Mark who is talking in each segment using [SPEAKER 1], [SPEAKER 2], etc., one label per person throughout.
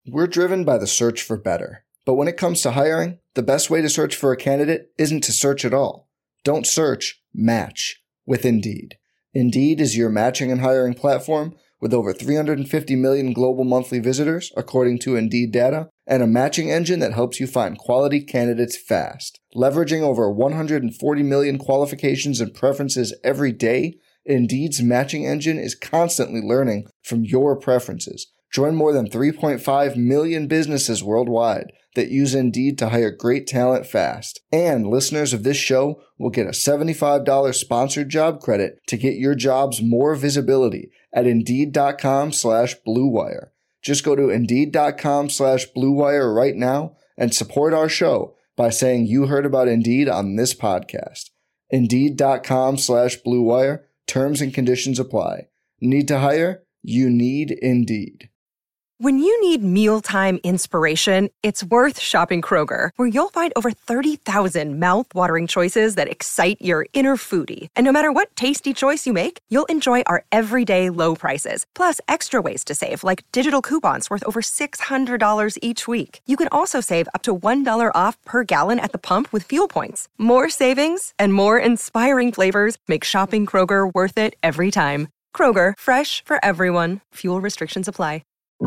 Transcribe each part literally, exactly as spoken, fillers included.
[SPEAKER 1] We're driven by the search for better. But when it comes to hiring, the best way to search for a candidate isn't to search at all. Don't search, match with Indeed. Indeed is your matching and hiring platform with over three hundred fifty million global monthly visitors, according to Indeed data, and a matching engine that helps you find quality candidates fast. Leveraging over one hundred forty million qualifications and preferences every day, Indeed's matching engine is constantly learning from your preferences. Join more than three point five million businesses worldwide that use Indeed to hire great talent fast. And listeners of this show will get a seventy-five dollars sponsored job credit to get your jobs more visibility at Indeed.com slash Blue Wire. Just go to Indeed.com slash Blue Wire right now and support our show by saying you heard about Indeed on this podcast. Indeed.com slash Blue Wire. Terms and conditions apply. Need to hire? You need Indeed.
[SPEAKER 2] When you need mealtime inspiration, it's worth shopping Kroger, where you'll find over thirty thousand mouth-watering choices that excite your inner foodie. And no matter what tasty choice you make, you'll enjoy our everyday low prices, plus extra ways to save, like digital coupons worth over six hundred dollars each week. You can also save up to one dollar off per gallon at the pump with fuel points. More savings and more inspiring flavors make shopping Kroger worth it every time. Kroger, fresh for everyone. Fuel restrictions apply.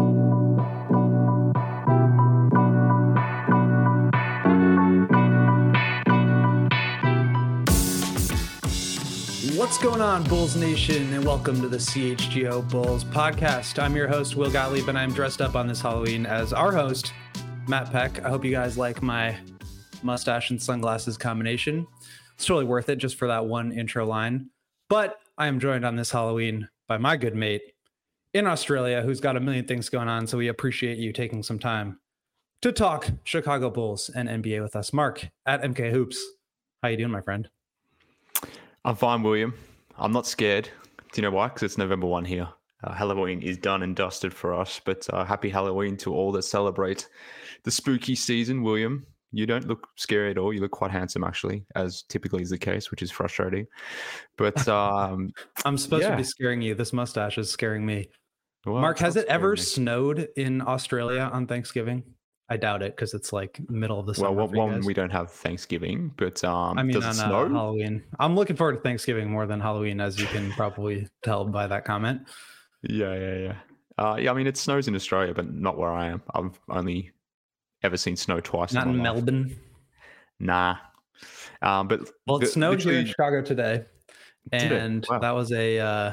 [SPEAKER 3] What's going on, Bulls Nation, and welcome to the C H G O Bulls podcast. I'm your host, Will Gottlieb, and I'm dressed up on this Halloween as our host, Matt Peck. I hope you guys like my mustache and sunglasses combination. It's totally worth it just for that one intro line. But I am joined on this Halloween by my good mate in Australia, who's got a million things going on, so we appreciate you taking some time to talk Chicago Bulls and N B A with us. Mark, at M K Hoops. How you doing, my friend?
[SPEAKER 4] I'm fine, William. I'm not scared. Do you know why? Because it's November first here. Uh, Halloween is done and dusted for us, but uh, happy Halloween to all that celebrate the spooky season. William, you don't look scary at all. You look quite handsome, actually, as typically is the case, which is frustrating. But um,
[SPEAKER 3] I'm supposed
[SPEAKER 4] yeah.
[SPEAKER 3] to be scaring you. This mustache is scaring me.
[SPEAKER 4] Well,
[SPEAKER 3] Mark, has it ever
[SPEAKER 4] me.
[SPEAKER 3] snowed in Australia on Thanksgiving? I doubt it, because it's like middle of the summer.
[SPEAKER 4] Well, one, we don't have Thanksgiving, but um,
[SPEAKER 3] I mean,
[SPEAKER 4] does
[SPEAKER 3] on
[SPEAKER 4] it snow?
[SPEAKER 3] Uh, Halloween. I'm looking forward to Thanksgiving more than Halloween, as you can probably tell by that comment.
[SPEAKER 4] Yeah, yeah, yeah. Uh, yeah, I mean, it snows in Australia, but not where I am. I've only ever seen snow twice.
[SPEAKER 3] Not
[SPEAKER 4] in,
[SPEAKER 3] in
[SPEAKER 4] my life.
[SPEAKER 3] Melbourne.
[SPEAKER 4] Nah. Um, but
[SPEAKER 3] well, it
[SPEAKER 4] the,
[SPEAKER 3] snowed here in
[SPEAKER 4] literally...
[SPEAKER 3] Chicago today, and
[SPEAKER 4] wow.
[SPEAKER 3] that was a uh,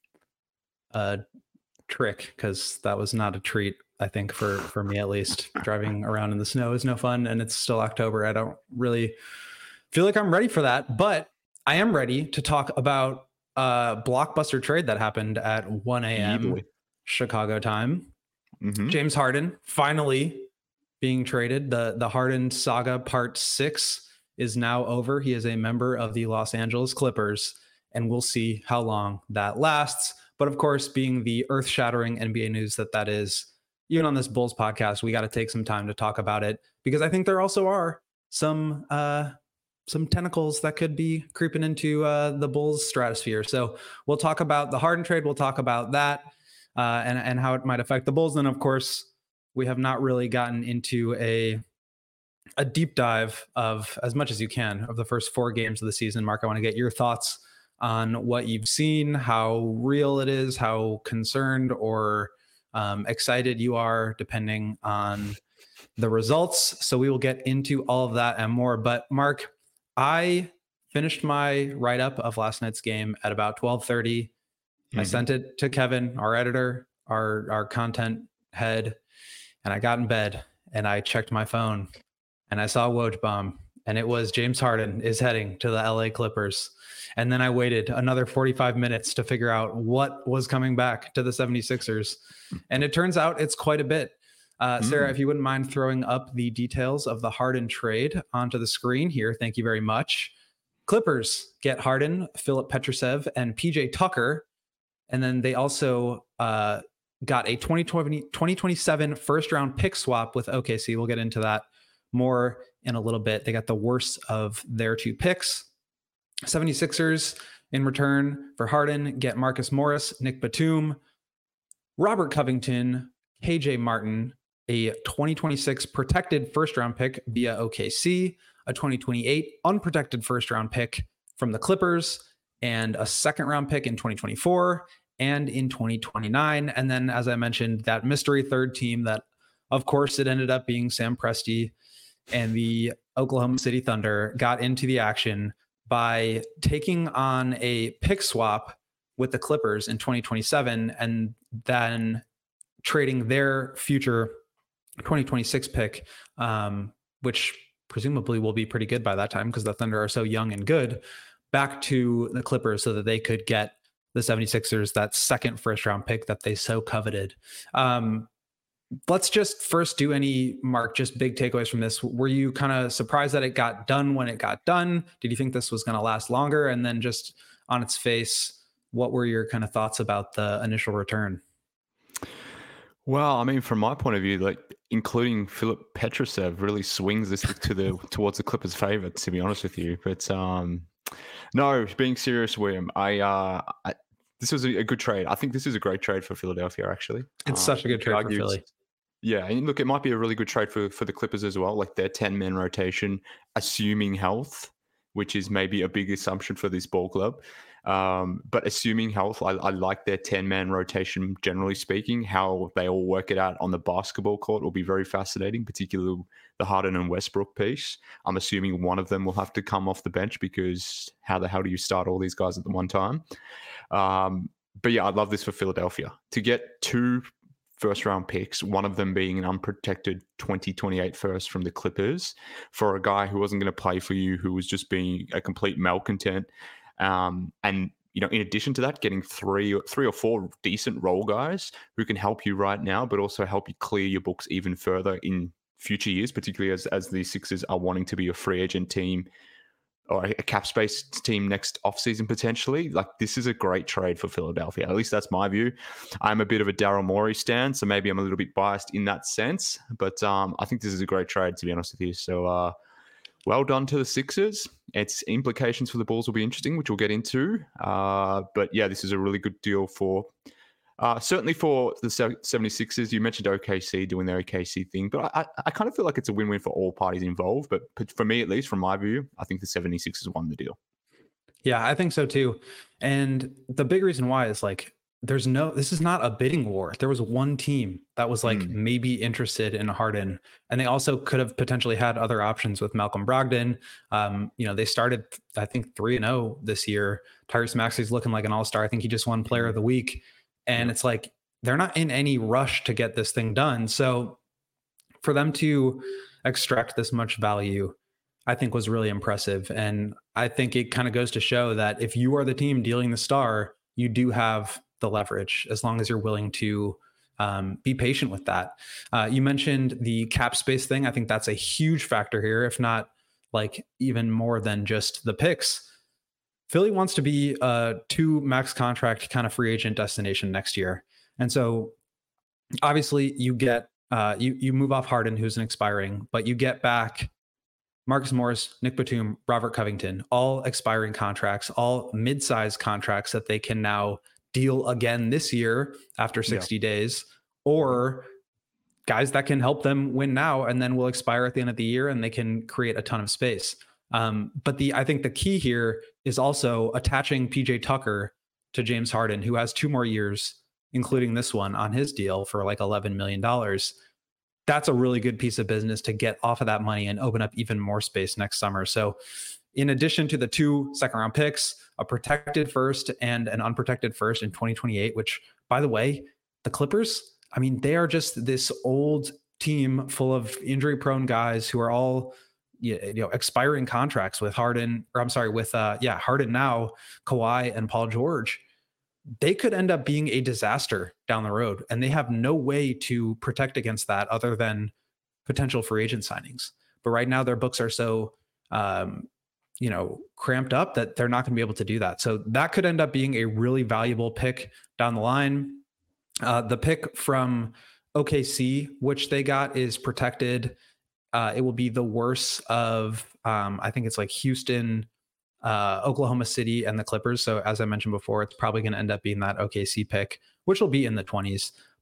[SPEAKER 3] a trick, because that was not a treat. I think for, for me, at least, driving around in the snow is no fun, and it's still October. I don't really feel like I'm ready for that, but I am ready to talk about a blockbuster trade that happened at one a.m. Chicago time. Mm-hmm. James Harden finally being traded. The, the Harden saga part six is now over. He is a member of the Los Angeles Clippers, and we'll see how long that lasts. But of course, being the earth-shattering N B A news that that is, even on this Bulls podcast, we got to take some time to talk about it, because I think there also are some uh, some tentacles that could be creeping into uh, the Bulls stratosphere. So we'll talk about the Harden trade. We'll talk about that uh, and, and how it might affect the Bulls. Then, of course, we have not really gotten into a a deep dive of, as much as you can, of the first four games of the season. Mark, I want to get your thoughts on what you've seen, how real it is, how concerned or Um, excited you are, depending on the results. So we will get into all of that and more. But Mark, I finished my write-up of last night's game at about twelve thirty. Mm-hmm. I sent it to Kevin, our editor, our, our content head, and I got in bed and I checked my phone and I saw Woj bomb, and it was James Harden is heading to the L A Clippers. And then I waited another forty-five minutes to figure out what was coming back to the seventy-sixers. And it turns out it's quite a bit. Uh, mm. Sarah, if you wouldn't mind throwing up the details of the Harden trade onto the screen here. Thank you very much. Clippers get Harden, Philip Petrusev, and P J Tucker. And then they also uh, got a twenty twenty, twenty twenty-seven first round pick swap with O K C. We'll get into that more in a little bit. They got the worst of their two picks. seventy-sixers in return for Harden get Marcus Morris, Nick Batum, Robert Covington, K J Martin, a twenty twenty-six protected first round pick via O K C, a twenty twenty-eight unprotected first round pick from the Clippers, and a second round pick in twenty twenty-four and in twenty twenty-nine. And then, as I mentioned, that mystery third team that, of course, it ended up being Sam Presti and the Oklahoma City Thunder got into the action by taking on a pick swap with the Clippers in twenty twenty-seven and then trading their future twenty twenty-six pick, um, which presumably will be pretty good by that time because the Thunder are so young and good, back to the Clippers so that they could get the seventy-sixers that second first round pick that they so coveted. Um, let's just first do any, Mark, just big takeaways from this. Were you kind of surprised that it got done when it got done? Did you think this was going to last longer? And then just on its face, what were your kind of thoughts about the initial return?
[SPEAKER 4] Well, I mean, from my point of view, like including Philip Petrusev really swings this to the towards the Clippers' favor, to be honest with you. But um, no, being serious, William, I, uh, I this was a, a good trade. I think this is a great trade for Philadelphia. Actually,
[SPEAKER 3] it's
[SPEAKER 4] um,
[SPEAKER 3] such a good trade for Philly.
[SPEAKER 4] Yeah, and look, it might be a really good trade for for the Clippers as well. Like their ten man rotation, assuming health, which is maybe a big assumption for this ball club. Um, but assuming health, I, I like their ten man rotation, generally speaking. How they all work it out on the basketball court will be very fascinating, particularly the Harden and Westbrook piece. I'm assuming one of them will have to come off the bench because how the hell do you start all these guys at the one time? Um, but yeah, I'd love this for Philadelphia. To get two first round picks, one of them being an unprotected twenty twenty-eight first from the Clippers for a guy who wasn't going to play for you, who was just being a complete malcontent. Um, and, you know, in addition to that, getting three, three or four decent role guys who can help you right now, but also help you clear your books even further in future years, particularly as, as the Sixers are wanting to be a free agent team or a cap space team next offseason potentially. Like, this is a great trade for Philadelphia. At least that's my view. I'm a bit of a Daryl Morey stan, so maybe I'm a little bit biased in that sense. But um, I think this is a great trade, to be honest with you. So, uh, well done to the Sixers. Its implications for the Bulls will be interesting, which we'll get into. Uh, but yeah, this is a really good deal for, uh, certainly for the seventy-sixers. You mentioned O K C doing their O K C thing, but I, I kind of feel like it's a win-win for all parties involved. But for me, at least from my view, I think the seventy-sixers won the deal.
[SPEAKER 3] Yeah, I think so too. And the big reason why is like, there's no, this is not a bidding war. There was one team that was like mm. maybe interested in Harden, and they also could have potentially had other options with Malcolm Brogdon. Um, you know, they started, I think, three and oh this year. Tyrese Maxey's looking like an all-star. I think he just won player of the week. And yeah. It's like, they're not in any rush to get this thing done. So for them to extract this much value, I think was really impressive. And I think it kind of goes to show that if you are the team dealing the star, you do have the leverage, as long as you're willing to um, be patient with that. Uh, you mentioned the cap space thing. I think that's a huge factor here, if not like even more than just the picks. Philly wants to be a two max contract kind of free agent destination next year. And so obviously you get, uh, you, you move off Harden, who's an expiring, but you get back Marcus Morris, Nick Batum, Robert Covington, all expiring contracts, all mid-sized contracts that they can now deal again this year after sixty yeah. days, or guys that can help them win now and then will expire at the end of the year and they can create a ton of space. Um, but the I think the key here is also attaching P J Tucker to James Harden, who has two more years, including this one, on his deal for like eleven million dollars. That's a really good piece of business to get off of that money and open up even more space next summer. So in addition to the two second round picks, a protected first and an unprotected first in twenty twenty-eight, which, by the way, the Clippers, I mean, they are just this old team full of injury prone guys who are all, you know, expiring contracts with Harden, or I'm sorry, with, uh, yeah, Harden now, Kawhi and Paul George. They could end up being a disaster down the road, and they have no way to protect against that other than potential free agent signings. But right now their books are so, um, you know, cramped up that they're not going to be able to do that. So that could end up being a really valuable pick down the line. Uh, the pick from O K C, which they got, is protected. Uh, it will be the worst of, um, I think it's like Houston, uh, Oklahoma City, and the Clippers. So as I mentioned before, it's probably going to end up being that O K C pick, which will be in the twenties.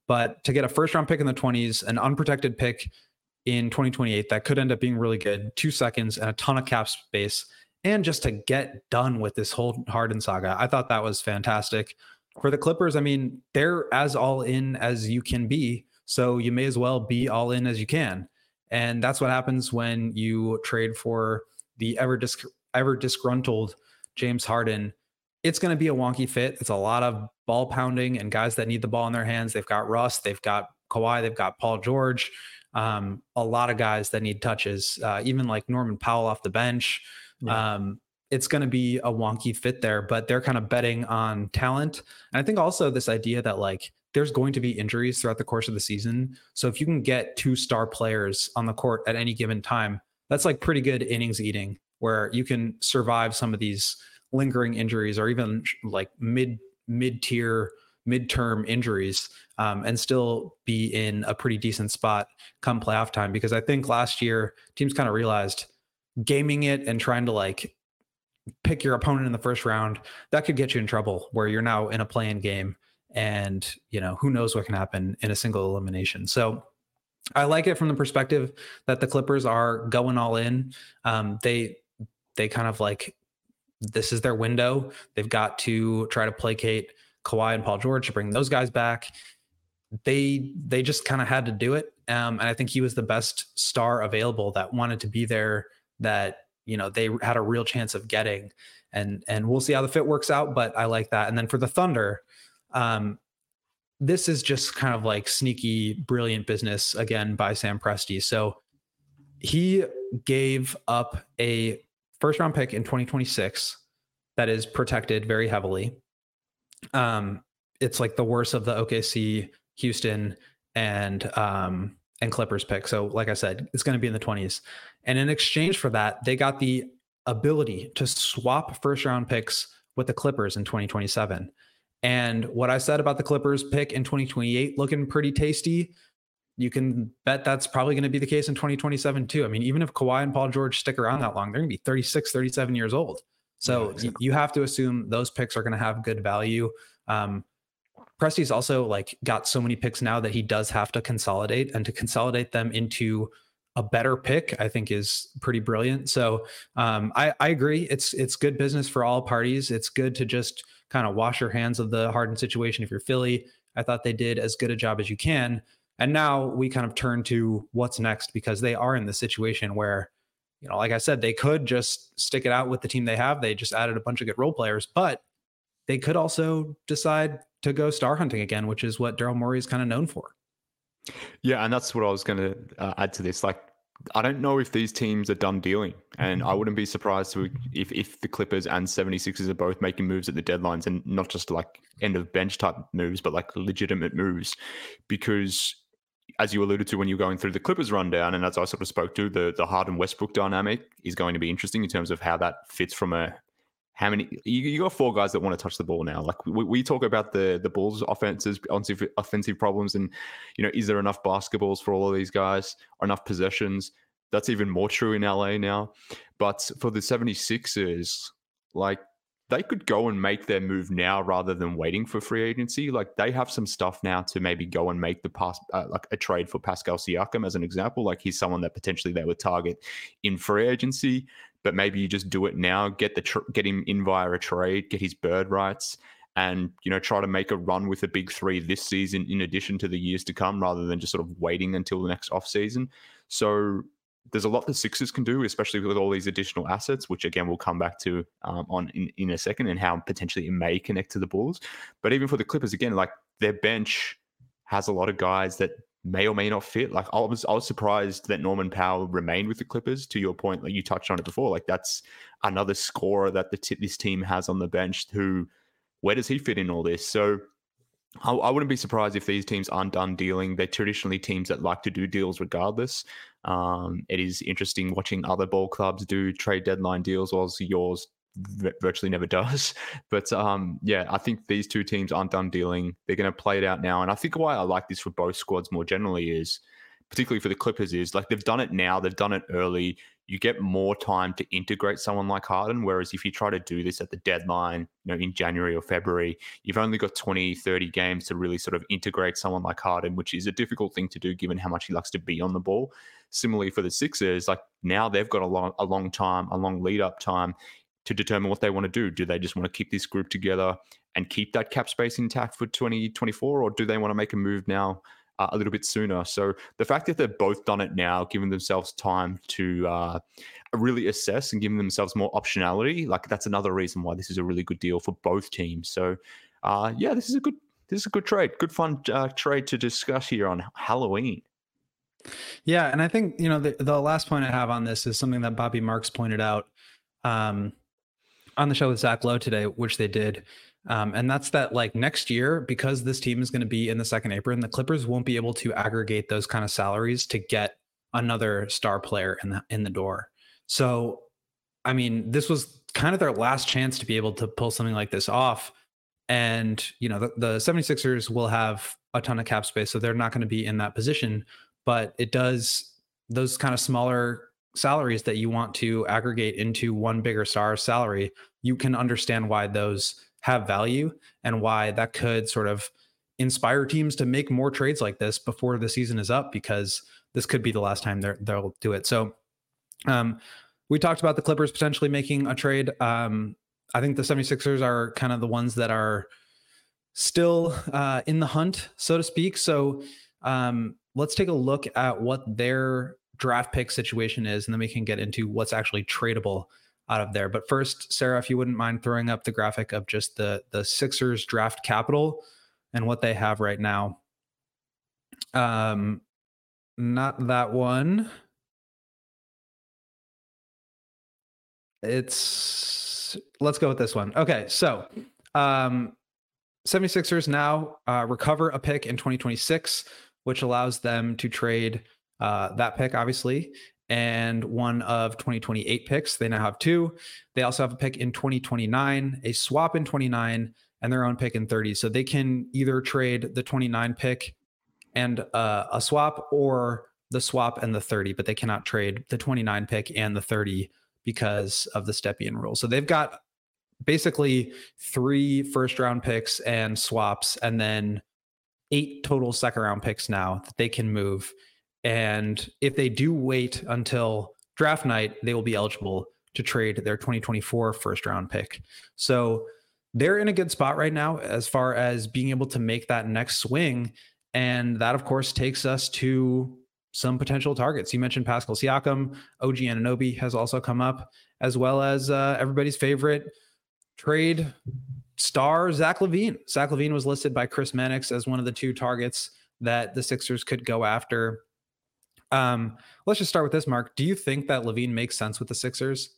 [SPEAKER 3] But to get a first round pick in the twenties, an unprotected pick in twenty twenty-eight that could end up being really good, two seconds and a ton of cap space, and just to get done with this whole Harden saga, I thought that was fantastic. For the Clippers, I mean, they're as all in as you can be, so you may as well be all in as you can. And that's what happens when you trade for the ever dis- ever disgruntled James Harden. It's going to be a wonky fit. It's a lot of ball pounding and guys that need the ball in their hands. They've got Russ, they've got Kawhi, they've got Paul George, um, a lot of guys that need touches, uh, even like Norman Powell off the bench. Yeah. Um, it's going to be a wonky fit there, but they're kind of betting on talent. And I think also this idea that like there's going to be injuries throughout the course of the season. So if you can get two star players on the court at any given time, that's like pretty good innings eating, where you can survive some of these lingering injuries or even like mid mid tier midterm injuries, um, and still be in a pretty decent spot come playoff time. Because I think last year teams kind of realized gaming it and trying to like pick your opponent in the first round, that could get you in trouble where you're now in a play-in game and, you know, who knows what can happen in a single elimination. So I like it from the perspective that the Clippers are going all in. Um, they, they kind of like, this is their window. They've got to try to placate Kawhi and Paul George to bring those guys back. They, they just kind of had to do it. Um, and I think he was the best star available that wanted to be there, that, you know, they had a real chance of getting, and, and we'll see how the fit works out, but I like that. And then for the Thunder, um, this is just kind of like sneaky, brilliant business again by Sam Presti. So he gave up a first round pick in twenty twenty-six that is protected very heavily. Um, it's like the worst of the O K C, Houston, and, um, and Clippers pick. So like I said, it's going to be in the twenties. And in exchange for that, they got the ability to swap first round picks with the Clippers in twenty twenty-seven. And what I said about the Clippers pick in twenty twenty-eight looking pretty tasty, you can bet that's probably going to be the case in twenty twenty-seven too. I mean, even if Kawhi and Paul George stick around that long, they're going to be thirty-six, thirty-seven years old. So yeah, exactly. You have to assume those picks are going to have good value. Um, Presti's also like got so many picks now that he does have to consolidate, and to consolidate them into a better pick, I think is pretty brilliant. So um, I, I agree. It's, it's good business for all parties. It's good to just kind of wash your hands of the Harden situation. If you're Philly, I thought they did as good a job as you can. And now we kind of turn to what's next, because they are in the situation where, you know, like I said, they could just stick it out with the team they have. They just added a bunch of good role players, but they could also decide to go star hunting again, which is what Daryl Morey is kind of known for.
[SPEAKER 4] Yeah, and that's what I was going to uh, add to this. Like, I don't know if these teams are done dealing, and I wouldn't be surprised to, if if the Clippers and seventy-sixers are both making moves at the deadlines, and not just like end of bench type moves, but like legitimate moves. Because as you alluded to when you're going through the Clippers rundown, and as I sort of spoke to, the the Harden Westbrook dynamic is going to be interesting in terms of how that fits from a how many you, you got four guys that want to touch the ball now. Like we, we talk about the the Bulls' offenses, offensive, offensive problems, and you know, is there enough basketballs for all of these guys, or enough possessions? That's even more true in L A now. But for the seventy-sixers, like they could go and make their move now rather than waiting for free agency. Like they have some stuff now to maybe go and make the pass, uh, like a trade for Pascal Siakam as an example. Like he's someone that potentially they would target in free agency. But maybe you just do it now, get the tr- get him in via a trade, get his bird rights, and you know, try to make a run with the big three this season in addition to the years to come, rather than just sort of waiting until the next offseason. So there's a lot the Sixers can do, especially with all these additional assets, which again we'll come back to um, on in, in a second, and how potentially it may connect to the Bulls. But even for the Clippers, again, like their bench has a lot of guys that may or may not fit. Like I was, I was surprised that Norman Powell remained with the Clippers. To your point, like you touched on it before, like that's another scorer that the t- this team has on the bench. Who, where does he fit in all this? So I, I wouldn't be surprised if these teams aren't done dealing. They're traditionally teams that like to do deals regardless. Um, it is interesting watching other ball clubs do trade deadline deals, whilst yours virtually never does. But um, yeah, I think these two teams aren't done dealing. They're going to play it out now. And I think why I like this for both squads more generally is particularly for the Clippers, is like they've done it now, they've done it early. You get more time to integrate someone like Harden. Whereas if you try to do this at the deadline, you know, in January or February, you've only got twenty, thirty games to really sort of integrate someone like Harden, which is a difficult thing to do given how much he likes to be on the ball. Similarly for the Sixers, like now they've got a long, a long time, a long lead up time to determine what they want to do. Do they just want to keep this group together and keep that cap space intact for twenty twenty-four, or do they want to make a move now uh, a little bit sooner? So the fact that they've both done it now, giving themselves time to uh, really assess and giving themselves more optionality, like that's another reason why this is a really good deal for both teams. So uh, yeah, this is a good this is a good trade, good fun uh, trade to discuss here on Halloween.
[SPEAKER 3] Yeah, and I think, you know, the, the last point I have on this is something that Bobby Marks pointed out um, on the show with Zach Lowe today, which they did. Um, and that's that, like, next year, because this team is going to be in the second apron, the Clippers won't be able to aggregate those kind of salaries to get another star player in the in the door. So, I mean, this was kind of their last chance to be able to pull something like this off. And, you know, the, the 76ers will have a ton of cap space, so they're not going to be in that position. But it does, those kind of smaller salaries that you want to aggregate into one bigger star salary, you can understand why those have value and why that could sort of inspire teams to make more trades like this before the season is up, because this could be the last time they'll do it. So um, we talked about the Clippers potentially making a trade. Um, I think the 76ers are kind of the ones that are still uh, in the hunt, so to speak. So um, let's take a look at what their draft pick situation is, and then we can get into what's actually tradable out of there. But first, Sarah, if you wouldn't mind throwing up the graphic of just the, the Sixers draft capital and what they have right now. Um, not that one. It's, let's go with this one. Okay, so um, 76ers now uh, recover a pick in twenty twenty-six, which allows them to trade uh, that pick, obviously, and one of twenty twenty-eight picks. They now have two. They also have a pick in twenty twenty-nine, a swap in twenty-nine, and their own pick in thirty. So they can either trade the twenty-nine pick and uh, a swap, or the swap and the thirty, but they cannot trade the twenty-nine pick and the thirty because of the Stepien rule. So they've got basically three first round picks and swaps, and then eight total second round picks now that they can move. And if they do wait until draft night, they will be eligible to trade their twenty twenty-four first round pick. So they're in a good spot right now as far as being able to make that next swing. And that, of course, takes us to some potential targets. You mentioned Pascal Siakam. O G Anunoby has also come up, as well as uh, everybody's favorite trade star, Zach LaVine. Zach LaVine was listed by Chris Mannix as one of the two targets that the Sixers could go after. Um, let's just start with this, Mark. Do you think that LaVine makes sense with the Sixers?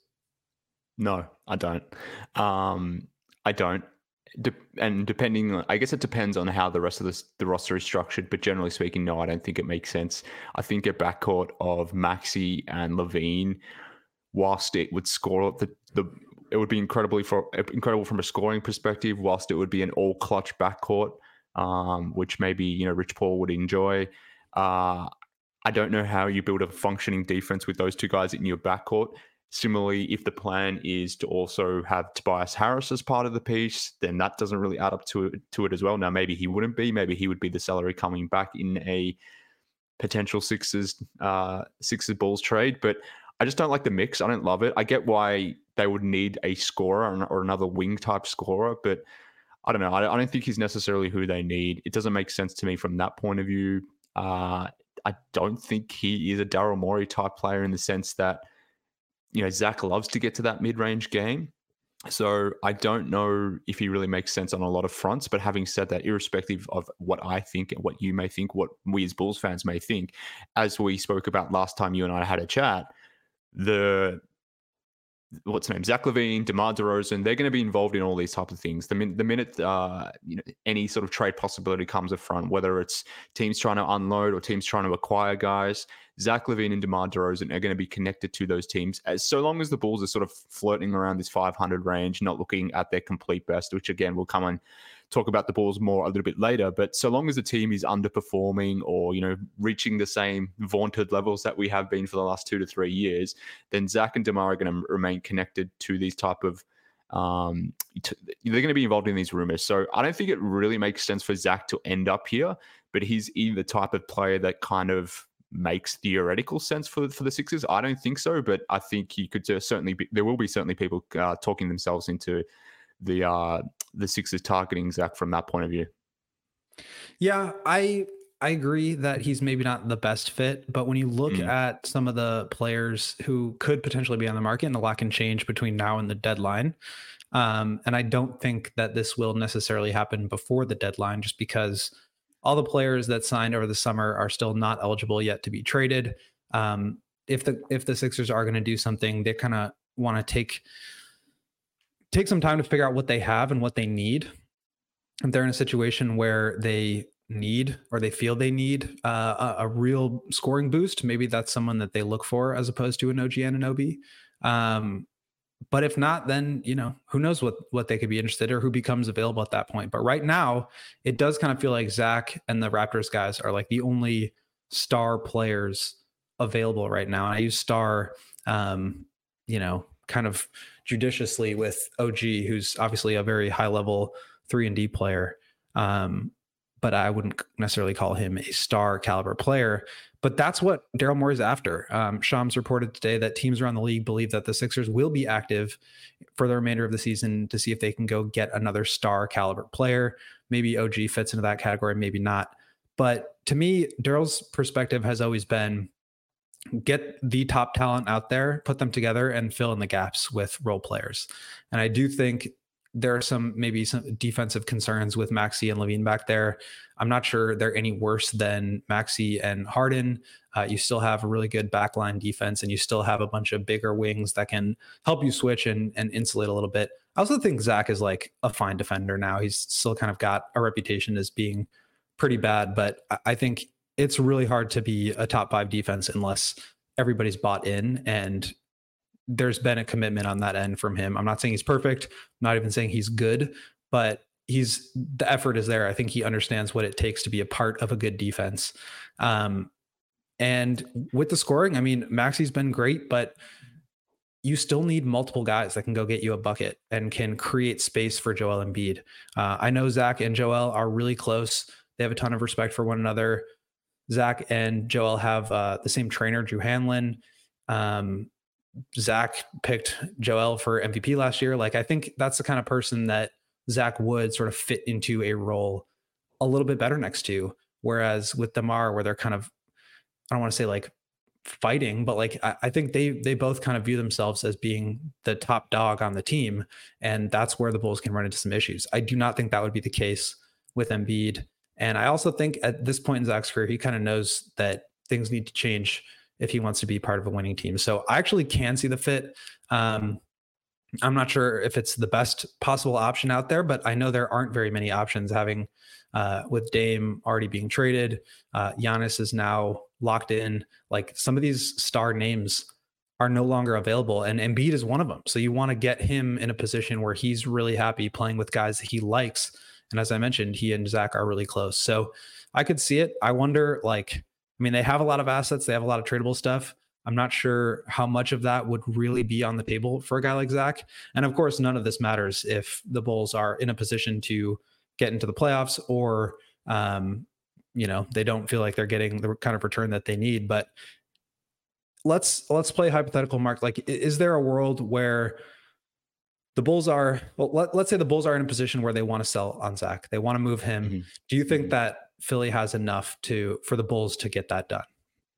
[SPEAKER 4] No, I don't. Um, I don't. De- and depending, I guess it depends on how the rest of this, the roster is structured. But generally speaking, no, I don't think it makes sense. I think a backcourt of Maxey and LaVine, whilst it would score the the, it would be incredibly for incredible from a scoring perspective. Whilst it would be an all clutch backcourt, um, which maybe you know Rich Paul would enjoy. Uh, I don't know how you build a functioning defense with those two guys in your backcourt. Similarly, if the plan is to also have Tobias Harris as part of the piece, then that doesn't really add up to it, to it as well. Now, maybe he wouldn't be. Maybe he would be the salary coming back in a potential Sixers, uh, Sixers Bulls trade. But I just don't like the mix. I don't love it. I get why they would need a scorer or another wing type scorer, but I don't know. I don't think he's necessarily who they need. It doesn't make sense to me from that point of view. Uh, I don't think he is a Daryl Morey type player in the sense that, you know, Zach loves to get to that mid-range game. So I don't know if he really makes sense on a lot of fronts. But having said that, irrespective of what I think and what you may think, what we as Bulls fans may think, as we spoke about last time you and I had a chat, the what's the name, Zach LaVine, DeMar DeRozan, they're going to be involved in all these types of things. The minute, the minute uh, you know, any sort of trade possibility comes up front, whether it's teams trying to unload or teams trying to acquire guys, Zach LaVine and DeMar DeRozan are going to be connected to those teams. As so long as the Bulls are sort of flirting around this five hundred range, not looking at their complete best, which again will come on talk about the Bulls more a little bit later. But so long as the team is underperforming or, you know, reaching the same vaunted levels that we have been for the last two to three years, then Zach and DeMar are going to remain connected to these type of um, t- they're going to be involved in these rumors. So I don't think it really makes sense for Zach to end up here, but he's either the type of player that kind of makes theoretical sense for for the Sixers. I don't think so, but I think he could certainly be, there will be certainly people uh, talking themselves into the uh, the Sixers targeting Zach from that point of view.
[SPEAKER 3] Yeah, I I agree that he's maybe not the best fit, but when you look
[SPEAKER 4] Mm.
[SPEAKER 3] at some of the players who could potentially be on the market, and a lot can change between now and the deadline. Um, and I don't think that this will necessarily happen before the deadline, just because all the players that signed over the summer are still not eligible yet to be traded. Um, if the if the Sixers are going to do something, they kind of want to take take some time to figure out what they have and what they need. If they're in a situation where they need or they feel they need uh, a, a real scoring boost, maybe that's someone that they look for as opposed to an O G Anunoby. Um, but if not, then, you know, who knows what what they could be interested in or who becomes available at that point. But right now, it does kind of feel like Zach and the Raptors guys are like the only star players available right now. And I use star, um, you know, kind of judiciously with O G, who's obviously a very high level three and D player. Um, but I wouldn't necessarily call him a star caliber player. But that's what Daryl Morey's after. Um, Shams reported today that teams around the league believe that the Sixers will be active for the remainder of the season to see if they can go get another star caliber player. Maybe O G fits into that category, maybe not. But to me, Daryl's perspective has always been get the top talent out there, put them together, and fill in the gaps with role players. And I do think there are some maybe some defensive concerns with Maxey and Levine back there. I'm not sure they're any worse than Maxey and Harden. Uh, you still have a really good backline defense, and you still have a bunch of bigger wings that can help you switch and, and insulate a little bit. I also think Zach is like a fine defender now. He's still kind of got a reputation as being pretty bad, but I think it's really hard to be a top five defense unless everybody's bought in and there's been a commitment on that end from him. I'm not saying he's perfect. I'm not even saying he's good, but he's the effort is there. I think he understands what it takes to be a part of a good defense. Um, and with the scoring, I mean, Maxey's been great, but you still need multiple guys that can go get you a bucket and can create space for Joel Embiid. Uh, I know Zach and Joel are really close. They have a ton of respect for one another. Zach and Joel have uh, the same trainer, Drew Hanlon. Um, Zach picked Joel for M V P last year. Like, I think that's the kind of person that Zach would sort of fit into a role a little bit better next to. Whereas with DeMar, where they're kind of, I don't want to say like fighting, but like, I, I think they, they both kind of view themselves as being the top dog on the team. And that's where the Bulls can run into some issues. I do not think that would be the case with Embiid. And I also think at this point in Zach's career, he kind of knows that things need to change if he wants to be part of a winning team. So I actually can see the fit. Um, I'm not sure if it's the best possible option out there, but I know there aren't very many options having uh, with Dame already being traded. Uh, Giannis is now locked in. Like, some of these star names are no longer available, and Embiid is one of them. So you want to get him in a position where he's really happy playing with guys that he likes. And as I mentioned, he and Zach are really close. So I could see it. I wonder, like, I mean, they have a lot of assets. They have a lot of tradable stuff. I'm not sure how much of that would really be on the table for a guy like Zach. And of course, none of this matters if the Bulls are in a position to get into the playoffs or, um, you know, they don't feel like they're getting the kind of return that they need. But let's let's play hypothetical, Mark. Like, is there a world where the Bulls are, well, let, let's say the Bulls are in a position where they want to sell on Zach. They want to move him. Mm-hmm. Do you think that Philly has enough to for the Bulls to get that done?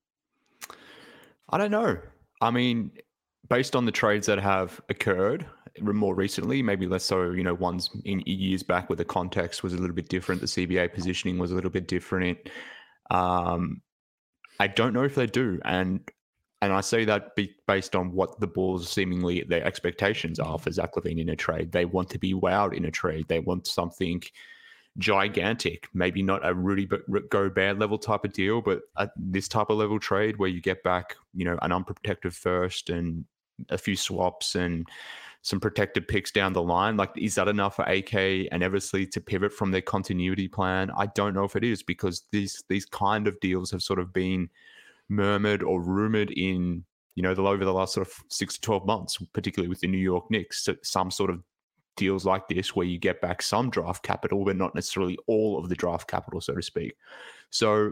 [SPEAKER 4] I don't know. I mean, based on the trades that have occurred more recently, maybe less so, you know, ones in years back where the context was a little bit different. The C B A positioning was a little bit different. Um, I don't know if they do. And and I say that be based on what the Bulls seemingly their expectations are for Zach LaVine in a trade. They want to be wowed in a trade. They want something gigantic, maybe not a Rudy Gobert level type of deal, but a, this type of level trade where you get back, you know, an unprotected first and a few swaps and some protected picks down the line. Like, is that enough for A K and Eversley to pivot from their continuity plan? I don't know if it is, because these these kind of deals have sort of been murmured or rumored in, you know, the, over the last sort of six to twelve months, particularly with the New York Knicks. So some sort of deals like this where you get back some draft capital, but not necessarily all of the draft capital, so to speak. So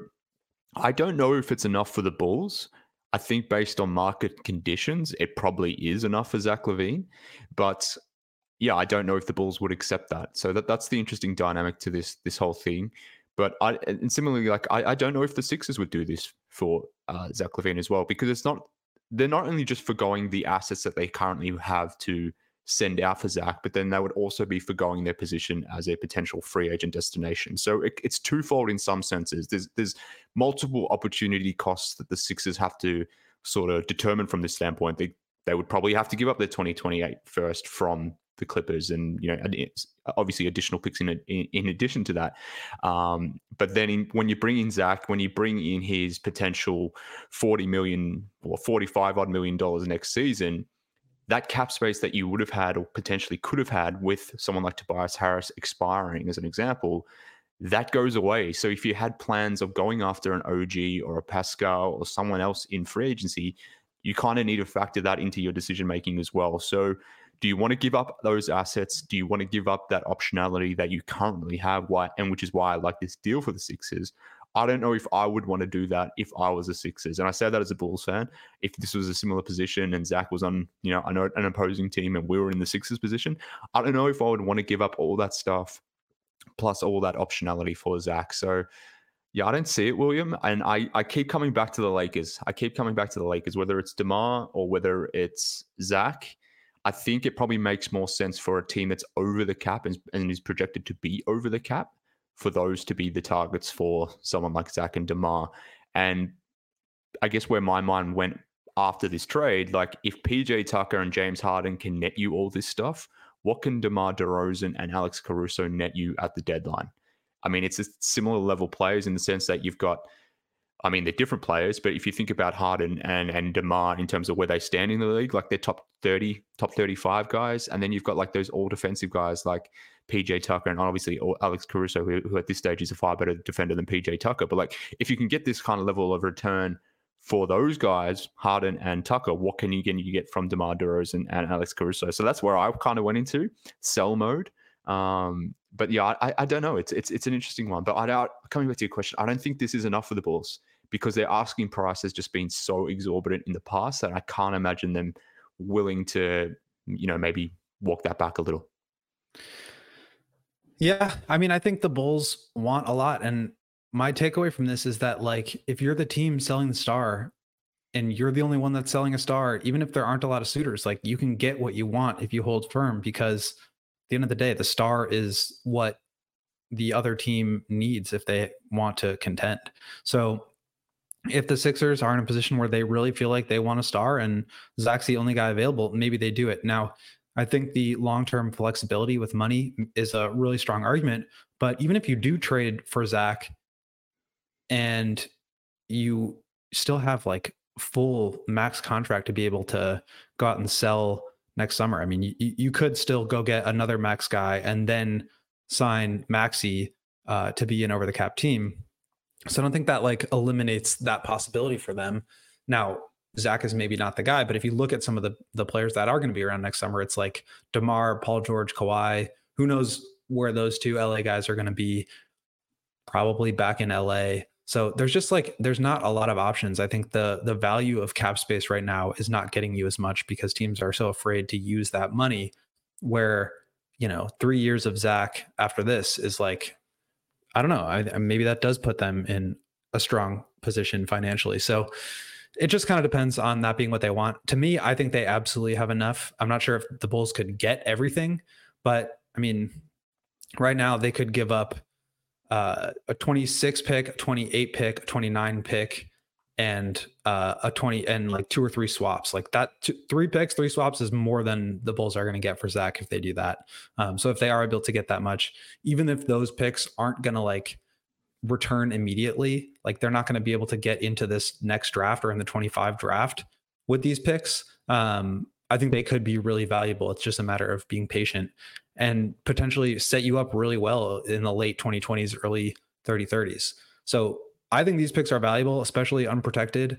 [SPEAKER 4] I don't know if it's enough for the Bulls. I think based on market conditions, it probably is enough for Zach LaVine. But yeah, I don't know if the Bulls would accept that. So that, that's the interesting dynamic to this this whole thing. But I, and similarly, like I, I don't know if the Sixers would do this for uh, Zach LaVine as well, because it's not, they're not only just forgoing the assets that they currently have to send out for Zach, but then they would also be forgoing their position as a potential free agent destination. So it, it's twofold in some senses. There's there's multiple opportunity costs that the Sixers have to sort of determine from this standpoint. They they would probably have to give up their twenty twenty-eight first from the Clippers, and you know, obviously additional picks in in, in addition to that. Um, but then in, when you bring in Zach, when you bring in his potential forty million or forty-five odd million dollars next season, that cap space that you would have had or potentially could have had with someone like Tobias Harris expiring, as an example, that goes away. So if you had plans of going after an O G or a Pascal or someone else in free agency, you kind of need to factor that into your decision making as well. So do you want to give up those assets? Do you want to give up that optionality that you currently have? Why, and which is why I like this deal for the Sixers. I don't know if I would want to do that if I was a Sixers. And I say that as a Bulls fan. If this was a similar position and Zach was on, you know, an opposing team and we were in the Sixers position, I don't know if I would want to give up all that stuff plus all that optionality for Zach. So yeah, I don't see it, William. And I, I keep coming back to the Lakers. I keep coming back to the Lakers, whether it's DeMar or whether it's Zach. I think it probably makes more sense for a team that's over the cap and, and is projected to be over the cap, for those to be the targets for someone like Zach and DeMar. And I guess where my mind went after this trade, like if P J Tucker and James Harden can net you all this stuff, what can DeMar DeRozan and Alex Caruso net you at the deadline? I mean, it's a similar level players in the sense that you've got, I mean, they're different players, but if you think about Harden and, and DeMar in terms of where they stand in the league, like they're top thirty, top thirty-five guys. And then you've got like those all defensive guys like P J Tucker and obviously Alex Caruso, who, who at this stage is a far better defender than P J Tucker. But like, if you can get this kind of level of return for those guys, Harden and Tucker, what can you get, you get from DeMar DeRozan and Alex Caruso? So that's where I kind of went into sell mode. Um, but yeah, I, I don't know. It's it's it's an interesting one. But I don't, coming back to your question, I don't think this is enough for the Bulls, because their asking price has just been so exorbitant in the past that I can't imagine them willing to, you know, maybe walk that back a little.
[SPEAKER 3] Yeah, I mean, I think the Bulls want a lot. And my takeaway from this is that, like, if you're the team selling the star and you're the only one that's selling a star, even if there aren't a lot of suitors, like, you can get what you want if you hold firm, because at the end of the day, the star is what the other team needs if they want to contend. So if the Sixers are in a position where they really feel like they want a star and Zach's the only guy available, maybe they do it. Now, I think the long-term flexibility with money is a really strong argument, but even if you do trade for Zach and you still have like full max contract to be able to go out and sell next summer, I mean, you, you could still go get another max guy and then sign Maxey uh, to be an over the cap team. So I don't think that like eliminates that possibility for them. Now, Zach is maybe not the guy, but if you look at some of the, the players that are going to be around next summer, it's like DeMar, Paul George, Kawhi. Who knows where those two L A guys are going to be? Probably back in L A. So there's just like, there's not a lot of options. I think the the value of cap space right now is not getting you as much because teams are so afraid to use that money, where, you know, three years of Zach after this is like, I don't know, I, maybe that does put them in a strong position financially. So it just kind of depends on that being what they want. To me, I think they absolutely have enough. I'm not sure if the Bulls could get everything, but I mean, right now they could give up uh, a twenty-six pick, a twenty-eight pick, a twenty-nine pick, and uh, a twenty and like two or three swaps. Like that, two, three picks, three swaps is more than the Bulls are going to get for Zach if they do that. Um, so if they are able to get that much, even if those picks aren't going to like return immediately, like they're not going to be able to get into this next draft or in the twenty-five draft with these picks. Um, I think they could be really valuable. It's just a matter of being patient and potentially set you up really well in the late twenty twenties, early thirty thirties. So I think these picks are valuable, especially unprotected.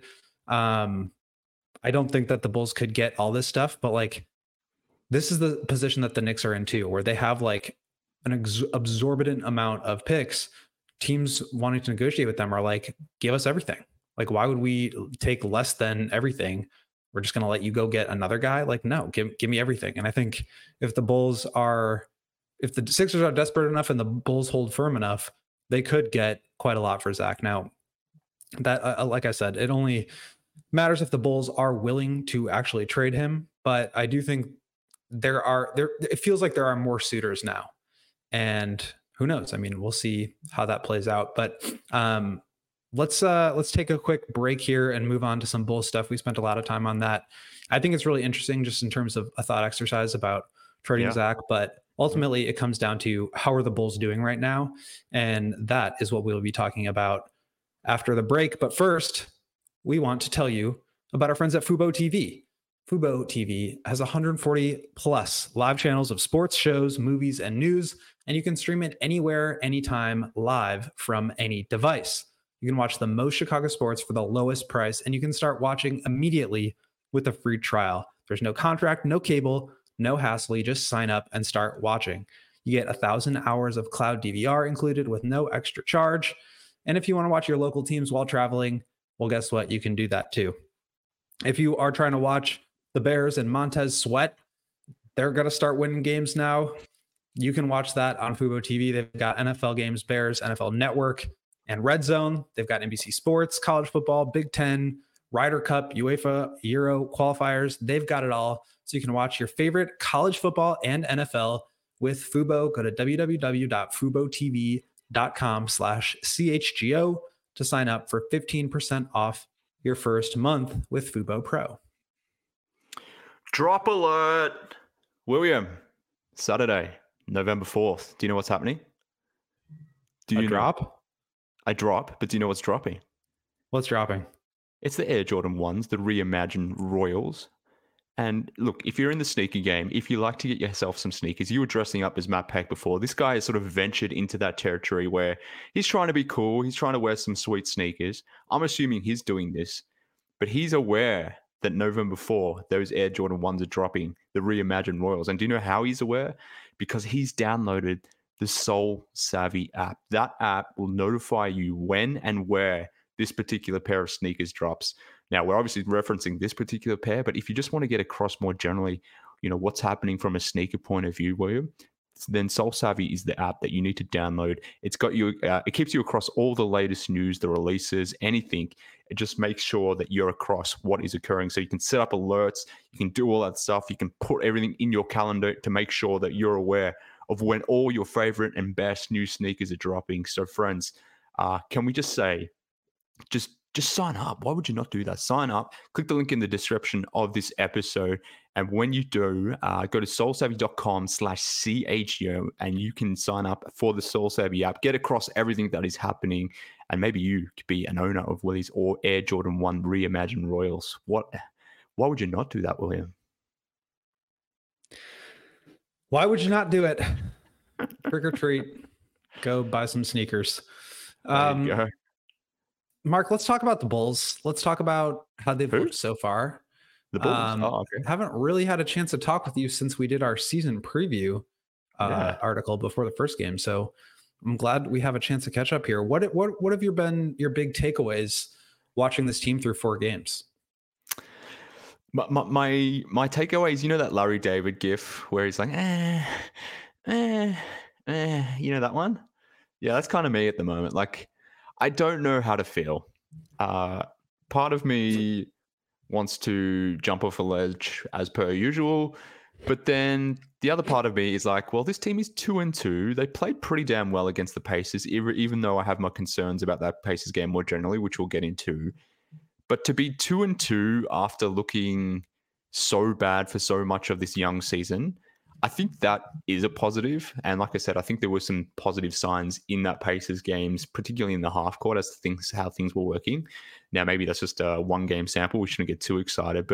[SPEAKER 3] Um, I don't think that the Bulls could get all this stuff, but like this is the position that the Knicks are in too, where they have like an ex- absorbent amount of picks. Teams wanting to negotiate with them are like, give us everything. Like, why would we take less than everything? We're just going to let you go get another guy. Like, no, give, give me everything. And I think if the Bulls are, if the Sixers are desperate enough and the Bulls hold firm enough, they could get quite a lot for Zach. Now that, uh, like I said, it only matters if the Bulls are willing to actually trade him. But I do think there are, there, it feels like there are more suitors now, and who knows? I mean, we'll see how that plays out, but, um, Let's uh, let's take a quick break here and move on to some Bulls stuff. We spent a lot of time on that. I think it's really interesting just in terms of a thought exercise about trading yeah. Zach, but ultimately it comes down to how are the Bulls doing right now? And that is what we'll be talking about after the break. But first, we want to tell you about our friends at Fubo T V. Fubo T V has one hundred forty plus live channels of sports, shows, movies, and news, and you can stream it anywhere, anytime, live from any device. You can watch the most Chicago sports for the lowest price, and you can start watching immediately with a free trial. There's no contract, no cable, no hassle. You just sign up and start watching. You get a thousand hours of cloud D V R included with no extra charge. And if you want to watch your local teams while traveling, well, guess what? You can do that too. If you are trying to watch the Bears and Montez Sweat, they're going to start winning games now. You can watch that on Fubo T V. They've got N F L games, Bears, N F L Network, and Red Zone. They've got N B C Sports, college football, Big Ten, Ryder Cup, UEFA, Euro qualifiers. They've got it all. So you can watch your favorite college football and N F L with Fubo. Go to www.fubotv.com slash CHGO to sign up for fifteen percent off your first month with Fubo Pro.
[SPEAKER 4] Drop alert. William, Saturday, November fourth. Do you know what's happening? Do you
[SPEAKER 3] A drop?
[SPEAKER 4] Know? I drop, but do you know what's dropping?
[SPEAKER 3] What's dropping?
[SPEAKER 4] It's the Air Jordan ones, the reimagined Royals. And look, if you're in the sneaker game, if you like to get yourself some sneakers, you were dressing up as Matt Peck before. This guy has sort of ventured into that territory where he's trying to be cool. He's trying to wear some sweet sneakers. I'm assuming he's doing this, but he's aware that November fourth, those Air Jordan ones are dropping, the reimagined Royals. And do you know how he's aware? Because he's downloaded the Soul Savvy app. That app will notify you when and where this particular pair of sneakers drops. Now, we're obviously referencing this particular pair, but if you just want to get across more generally, you know, what's happening from a sneaker point of view, William, then Soul Savvy is the app that you need to download. It's got you, uh, it keeps you across all the latest news, the releases, anything. It just makes sure that you're across what is occurring. So you can set up alerts, you can do all that stuff. You can put everything in your calendar to make sure that you're aware of when all your favorite and best new sneakers are dropping. So friends, uh, can we just say, just just sign up. Why would you not do that? Sign up, click the link in the description of this episode. And when you do, uh, go to soulsavvy.com slash CHGO and you can sign up for the Soul Savvy app, get across everything that is happening. And maybe you could be an owner of Willie's or Air Jordan one reimagined Royals. What? Why would you not do that, William?
[SPEAKER 3] Why would you not do it? Trick or treat. Go buy some sneakers. Um,
[SPEAKER 4] there you go.
[SPEAKER 3] Mark, let's talk about the Bulls. Let's talk about how they've
[SPEAKER 4] Who?
[SPEAKER 3] looked so far.
[SPEAKER 4] The Bulls.
[SPEAKER 3] Um,
[SPEAKER 4] oh, okay.
[SPEAKER 3] Haven't really had a chance to talk with you since we did our season preview uh,
[SPEAKER 4] Yeah.
[SPEAKER 3] article before the first game. So I'm glad we have a chance to catch up here. What what what have you been your big takeaways watching this team through four games?
[SPEAKER 4] My, my my my takeaway is, you know, that Larry David gif where he's like, eh, eh, eh, you know that one? Yeah, that's kind of me at the moment. Like, I don't know how to feel. Uh, part of me wants to jump off a ledge as per usual, but then the other part of me is like, well, this team is two and two. They played pretty damn well against the Pacers, even even though I have my concerns about that Pacers game more generally, which we'll get into. But to be two and two after looking so bad for so much of this young season, I think that is a positive. And like I said, I think there were some positive signs in that Pacers games, particularly in the half court, as to things how things were working. Now, maybe that's just a one game sample. We shouldn't get too excited. But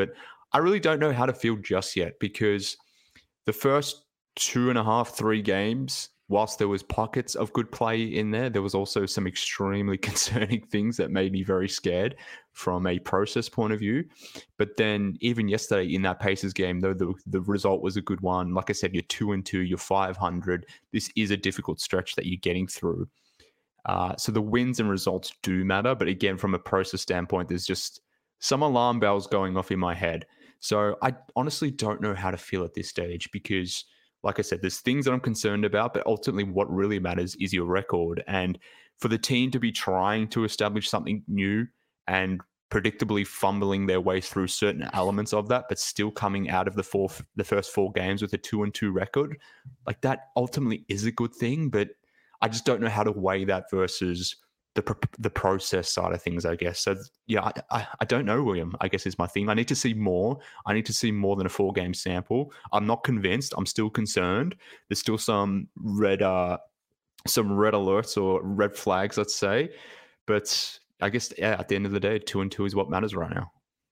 [SPEAKER 4] I really don't know how to feel just yet, because the first two and a half, three games, whilst there was pockets of good play in there, there was also some extremely concerning things that made me very scared from a process point of view. But then even yesterday in that Pacers game, though the, the result was a good one, like I said, you're two and two, you're five hundred. This is a difficult stretch that you're getting through. Uh, so the wins and results do matter. But again, from a process standpoint, there's just some alarm bells going off in my head. So I honestly don't know how to feel at this stage, because like I said, there's things that I'm concerned about, but ultimately what really matters is your record. And for the team to be trying to establish something new and predictably fumbling their way through certain elements of that, but still coming out of the four, the first four games with a two and two record, like that ultimately is a good thing. But I just don't know how to weigh that versus the the process side of things, I guess. So yeah, I, I, I don't know, William, I guess is my thing. I need to see more. I need to see more than a four game sample. I'm not convinced. I'm still concerned. There's still some red, uh, some red alerts or red flags, let's say. But I guess, yeah, at the end of the day, two and two is what matters right now.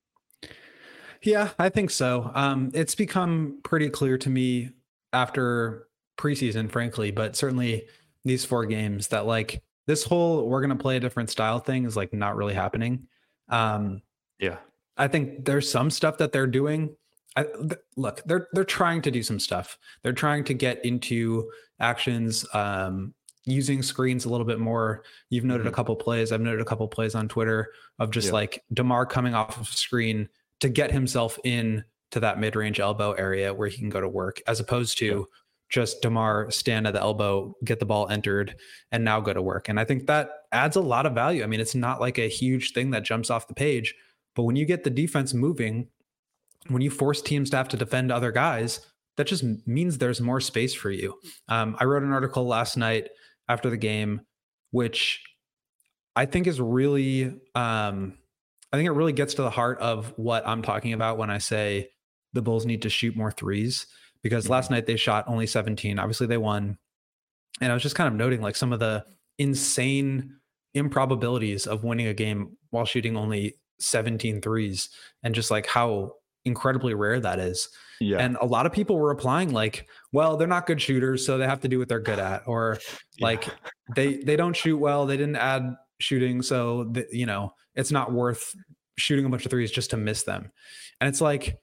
[SPEAKER 3] Yeah, I think so. Um, it's become pretty clear to me after preseason, frankly, but certainly these four games that like, this whole we're going to play a different style thing is like not really happening. Um,
[SPEAKER 4] yeah.
[SPEAKER 3] I think there's some stuff that they're doing. I, th- look, they're they're trying to do some stuff. They're trying to get into actions, um, using screens a little bit more. You've noted mm-hmm. a couple plays. I've noted a couple plays on Twitter of just yeah. like DeMar coming off of screen to get himself in to that mid-range elbow area where he can go to work, as opposed to yeah. just DeMar stand at the elbow, get the ball entered, and now go to work. And I think that adds a lot of value. I mean, it's not like a huge thing that jumps off the page, but when you get the defense moving, when you force teams to have to defend other guys, that just means there's more space for you. Um, I wrote an article last night after the game, which I think is really, um, I think it really gets to the heart of what I'm talking about when I say the Bulls need to shoot more threes. Because last night they shot only seventeen. Obviously they won. And I was just kind of noting like some of the insane improbabilities of winning a game while shooting only seventeen threes, and just like how incredibly rare that is. Yeah. And a lot of people were replying like, well, they're not good shooters, so they have to do what they're good at. Or like yeah. they, they don't shoot well. They didn't add shooting. So, the, you know, it's not worth shooting a bunch of threes just to miss them. And it's like,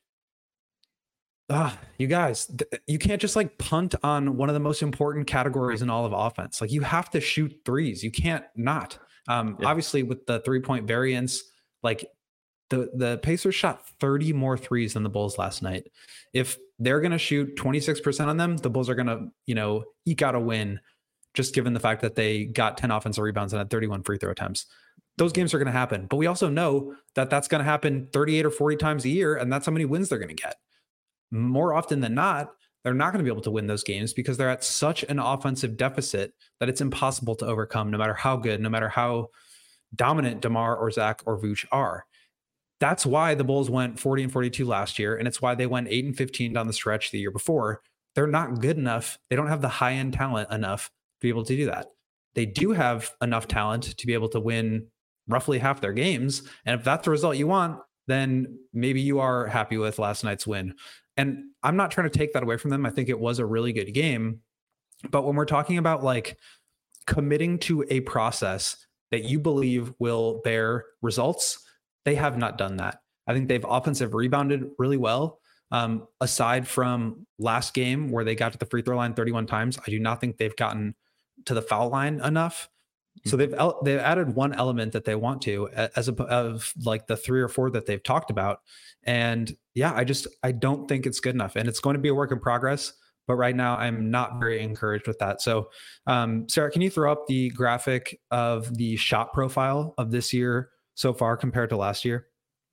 [SPEAKER 3] Ah, you guys, th- you can't just like punt on one of the most important categories in all of offense. Like you have to shoot threes. You can't not. Um, yeah. Obviously, with the three point variance, like the the Pacers shot thirty more threes than the Bulls last night. If they're going to shoot twenty-six percent on them, the Bulls are going to, you know, eke out a win, just given the fact that they got ten offensive rebounds and had thirty-one free throw attempts. Those games are going to happen, but we also know that that's going to happen thirty-eight or forty times a year, and that's how many wins they're going to get. More often than not, they're not going to be able to win those games because they're at such an offensive deficit that it's impossible to overcome, no matter how good, no matter how dominant DeMar or Zach or Vooch are. That's why the Bulls went forty and forty-two last year, and it's why they went eight and fifteen down the stretch the year before. They're not good enough. They don't have the high-end talent enough to be able to do that. They do have enough talent to be able to win roughly half their games, and if that's the result you want, then maybe you are happy with last night's win. And I'm not trying to take that away from them. I think it was a really good game. But when we're talking about like committing to a process that you believe will bear results, they have not done that. I think they've offensive rebounded really well. Um, aside from last game where they got to the free throw line thirty-one times, I do not think they've gotten to the foul line enough. So they've they've added one element that they want to, as a, of like the three or four that they've talked about. And yeah, I just, I don't think it's good enough, and it's going to be a work in progress, but right now I'm not very encouraged with that. So um, Sarah, can you throw up the graphic of the shot profile of this year so far compared to last year?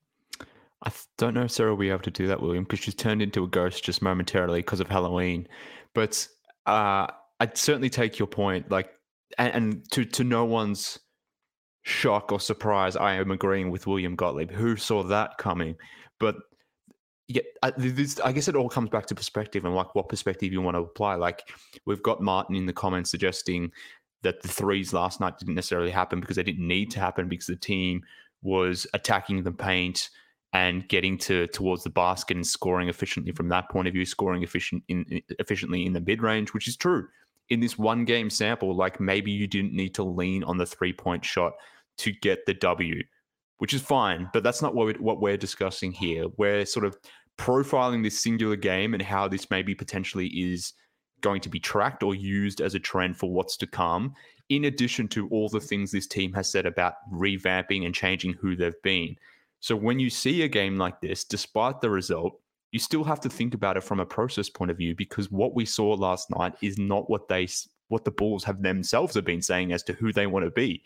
[SPEAKER 4] I don't know if Sarah will be able to do that, William, because she's turned into a ghost just momentarily because of Halloween. But uh, I'd certainly take your point. Like, and, and to, to no one's shock or surprise, I am agreeing with William Gottlieb. Who saw that coming? But yeah, I, this, I guess it all comes back to perspective and like what perspective you want to apply. Like we've got Martin in the comments suggesting that the threes last night didn't necessarily happen because they didn't need to happen because the team was attacking the paint and getting to towards the basket and scoring efficiently from that point of view, scoring efficient in, efficiently in the mid-range, which is true. In this one game sample, like maybe you didn't need to lean on the three-point shot to get the W, which is fine, but that's not what, we, what we're discussing here. We're sort of profiling this singular game and how this maybe potentially is going to be tracked or used as a trend for what's to come, in addition to all the things this team has said about revamping and changing who they've been. So when you see a game like this, despite the result, you still have to think about it from a process point of view, because what we saw last night is not what they what the Bulls have themselves have been saying as to who they want to be.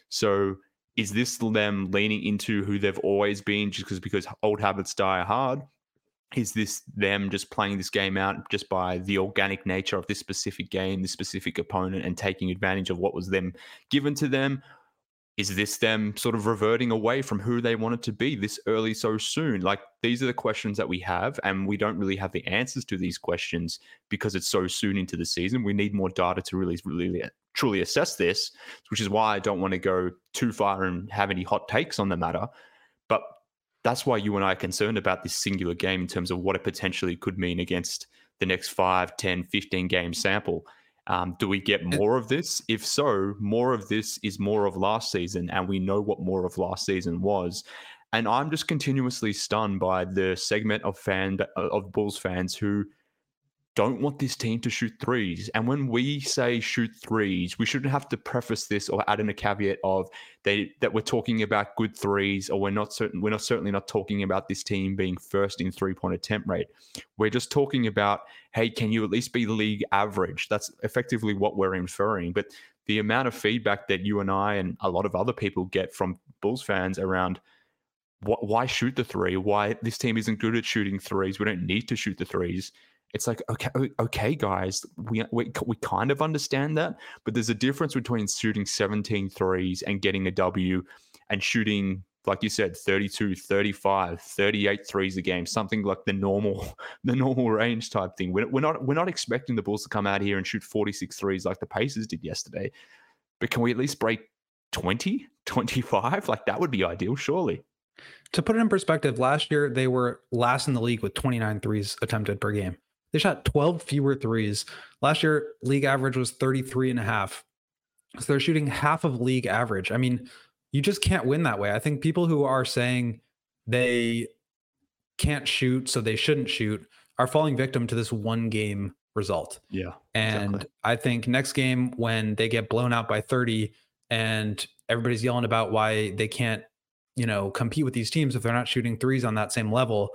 [SPEAKER 4] So is this them leaning into who they've always been just because because old habits die hard? Is this them just playing this game out just by the organic nature of this specific game, this specific opponent, and taking advantage of what was them given to them? Is this them sort of reverting away from who they wanted to be this early so soon? Like, these are the questions that we have, and we don't really have the answers to these questions because it's so soon into the season. We need more data to really, really truly assess this, which is why I don't want to go too far and have any hot takes on the matter. But that's why you and I are concerned about this singular game in terms of what it potentially could mean against the next five, ten, fifteen game sample. Um, do we get more of this? If so, more of this is more of last season, and we know what more of last season was. And I'm just continuously stunned by the segment of fan of Bulls fans who don't want this team to shoot threes. And when we say shoot threes, we shouldn't have to preface this or add in a caveat of they that we're talking about good threes, or we're not certain we're not certainly not talking about this team being first in three-point attempt rate. We're just talking about, hey, can you at least be league average? That's effectively what we're inferring. But the amount of feedback that you and I and a lot of other people get from Bulls fans around wh- why shoot the three, why this team isn't good at shooting threes, we don't need to shoot the threes. It's like, okay, okay, guys, we, we we kind of understand that, but there's a difference between shooting seventeen threes and getting a W and shooting, like you said, thirty-two, thirty-five, thirty-eight threes a game, something like the normal the normal range type thing. We're, we're not we're not expecting the Bulls to come out here and shoot forty-six threes like the Pacers did yesterday, but can we at least break twenty, twenty-five? Like, that would be ideal, surely.
[SPEAKER 3] To put it in perspective, last year they were last in the league with twenty-nine threes attempted per game. They shot twelve fewer threes. Last year, league average was thirty-three and a half. So they're shooting half of league average. I mean, you just can't win that way. I think people who are saying they can't shoot, so they shouldn't shoot, are falling victim to this one game result.
[SPEAKER 4] Yeah.
[SPEAKER 3] And
[SPEAKER 4] exactly.
[SPEAKER 3] I think next game, when they get blown out by thirty and everybody's yelling about why they can't, you know, compete with these teams if they're not shooting threes on that same level,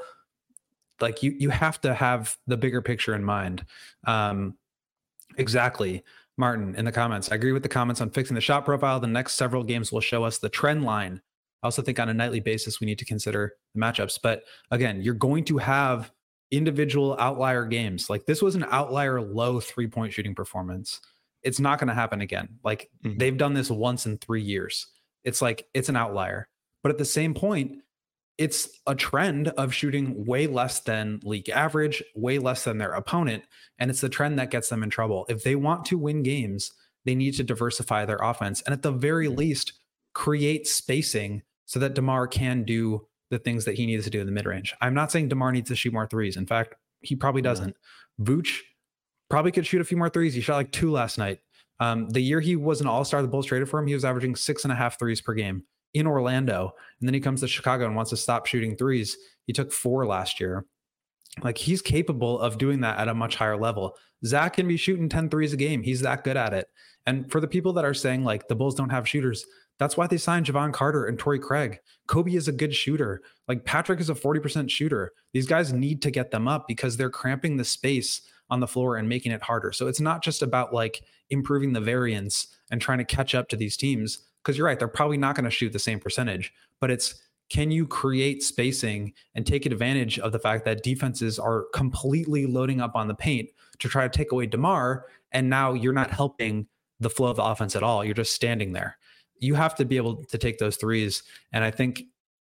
[SPEAKER 3] like you, you have to have the bigger picture in mind. Um, exactly. Martin in the comments, I agree with the comments on fixing the shot profile. The next several games will show us the trend line. I also think on a nightly basis, we need to consider the matchups, but again, you're going to have individual outlier games. Like, this was an outlier low three point shooting performance. It's not going to happen again. Like, mm-hmm. they've done this once in three years. It's like, it's an outlier, but at the same point, it's a trend of shooting way less than league average, way less than their opponent. And it's the trend that gets them in trouble. If they want to win games, they need to diversify their offense. And at the very least, create spacing so that DeMar can do the things that he needs to do in the mid-range. I'm not saying DeMar needs to shoot more threes. In fact, he probably doesn't. Yeah. Vooch probably could shoot a few more threes. He shot like two last night. Um, the year he was an all-star, the Bulls traded for him, he was averaging six and a half threes per game in Orlando. And then he comes to Chicago and wants to stop shooting threes. He took four last year. Like, he's capable of doing that at a much higher level. Zach can be shooting ten threes a game. He's that good at it. And for the people that are saying like the Bulls don't have shooters, that's why they signed Javon Carter and Torrey Craig. Kobe is a good shooter. Like, Patrick is a forty percent shooter. These guys need to get them up because they're cramping the space on the floor and making it harder. So it's not just about like improving the variance and trying to catch up to these teams. Because you're right, they're probably not going to shoot the same percentage, but it's, can you create spacing and take advantage of the fact that defenses are completely loading up on the paint to try to take away DeMar, and now you're not helping the flow of the offense at all. You're just standing there. You have to be able to take those threes. And I think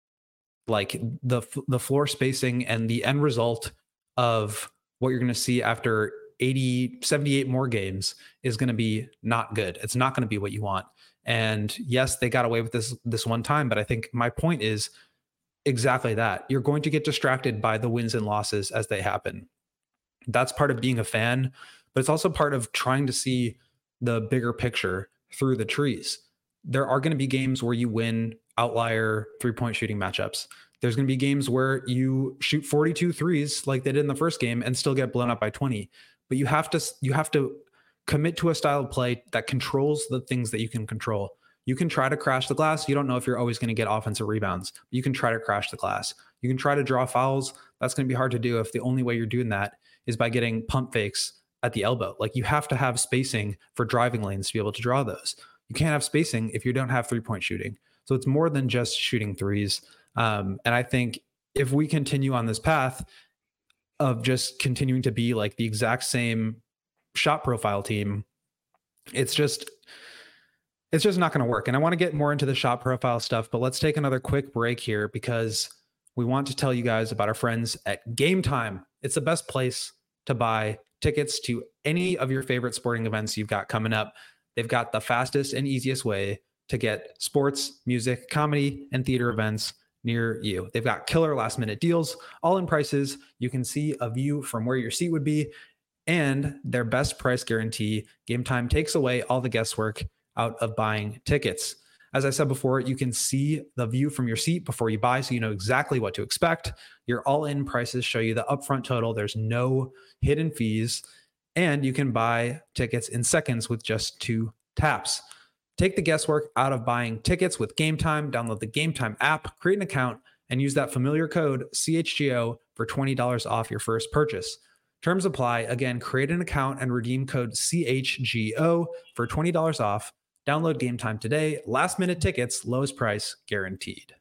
[SPEAKER 3] like the the floor spacing and the end result of what you're going to see after eighty, seventy-eight more games is going to be not good. It's not going to be what you want. And yes, they got away with this this one time, but I think my point is exactly that. You're going to get distracted by the wins and losses as they happen. That's part of being a fan, but it's also part of trying to see the bigger picture through the trees. There are going to be games where you win outlier three-point shooting matchups. There's going to be games where you shoot forty-two threes like they did in the first game and still get blown up by twenty. But you have to you have to commit to a style of play that controls the things that you can control. You can try to crash the glass. You don't know if you're always going to get offensive rebounds. You can try to crash the glass. You can try to draw fouls. That's going to be hard to do if the only way you're doing that is by getting pump fakes at the elbow. Like, you have to have spacing for driving lanes to be able to draw those. You can't have spacing if you don't have three-point shooting. So it's more than just shooting threes. Um, and I think if we continue on this path of just continuing to be like the exact same shot profile team, it's just it's just not going to work. And I want to get more into the shot profile stuff, but let's take another quick break here because we want to tell you guys about our friends at Game Time. It's the best place to buy tickets to any of your favorite sporting events you've got coming up. They've got the fastest and easiest way to get sports, music, comedy, and theater events near you. They've got killer last minute deals, all in prices. You can see a view from where your seat would be, and their best price guarantee. Game Time takes away all the guesswork out of buying tickets. As I said before, you can see the view from your seat before you buy, so you know exactly what to expect. Your all-in prices show you the upfront total. There's no hidden fees, and you can buy tickets in seconds with just two taps. Take the guesswork out of buying tickets with Game Time. Download the Game Time app, create an account, and use that familiar code C H G O for twenty dollars off your first purchase. Terms apply. Again, create an account and redeem code C H G O for twenty dollars off. Download Game Time today. Last minute tickets, lowest price guaranteed.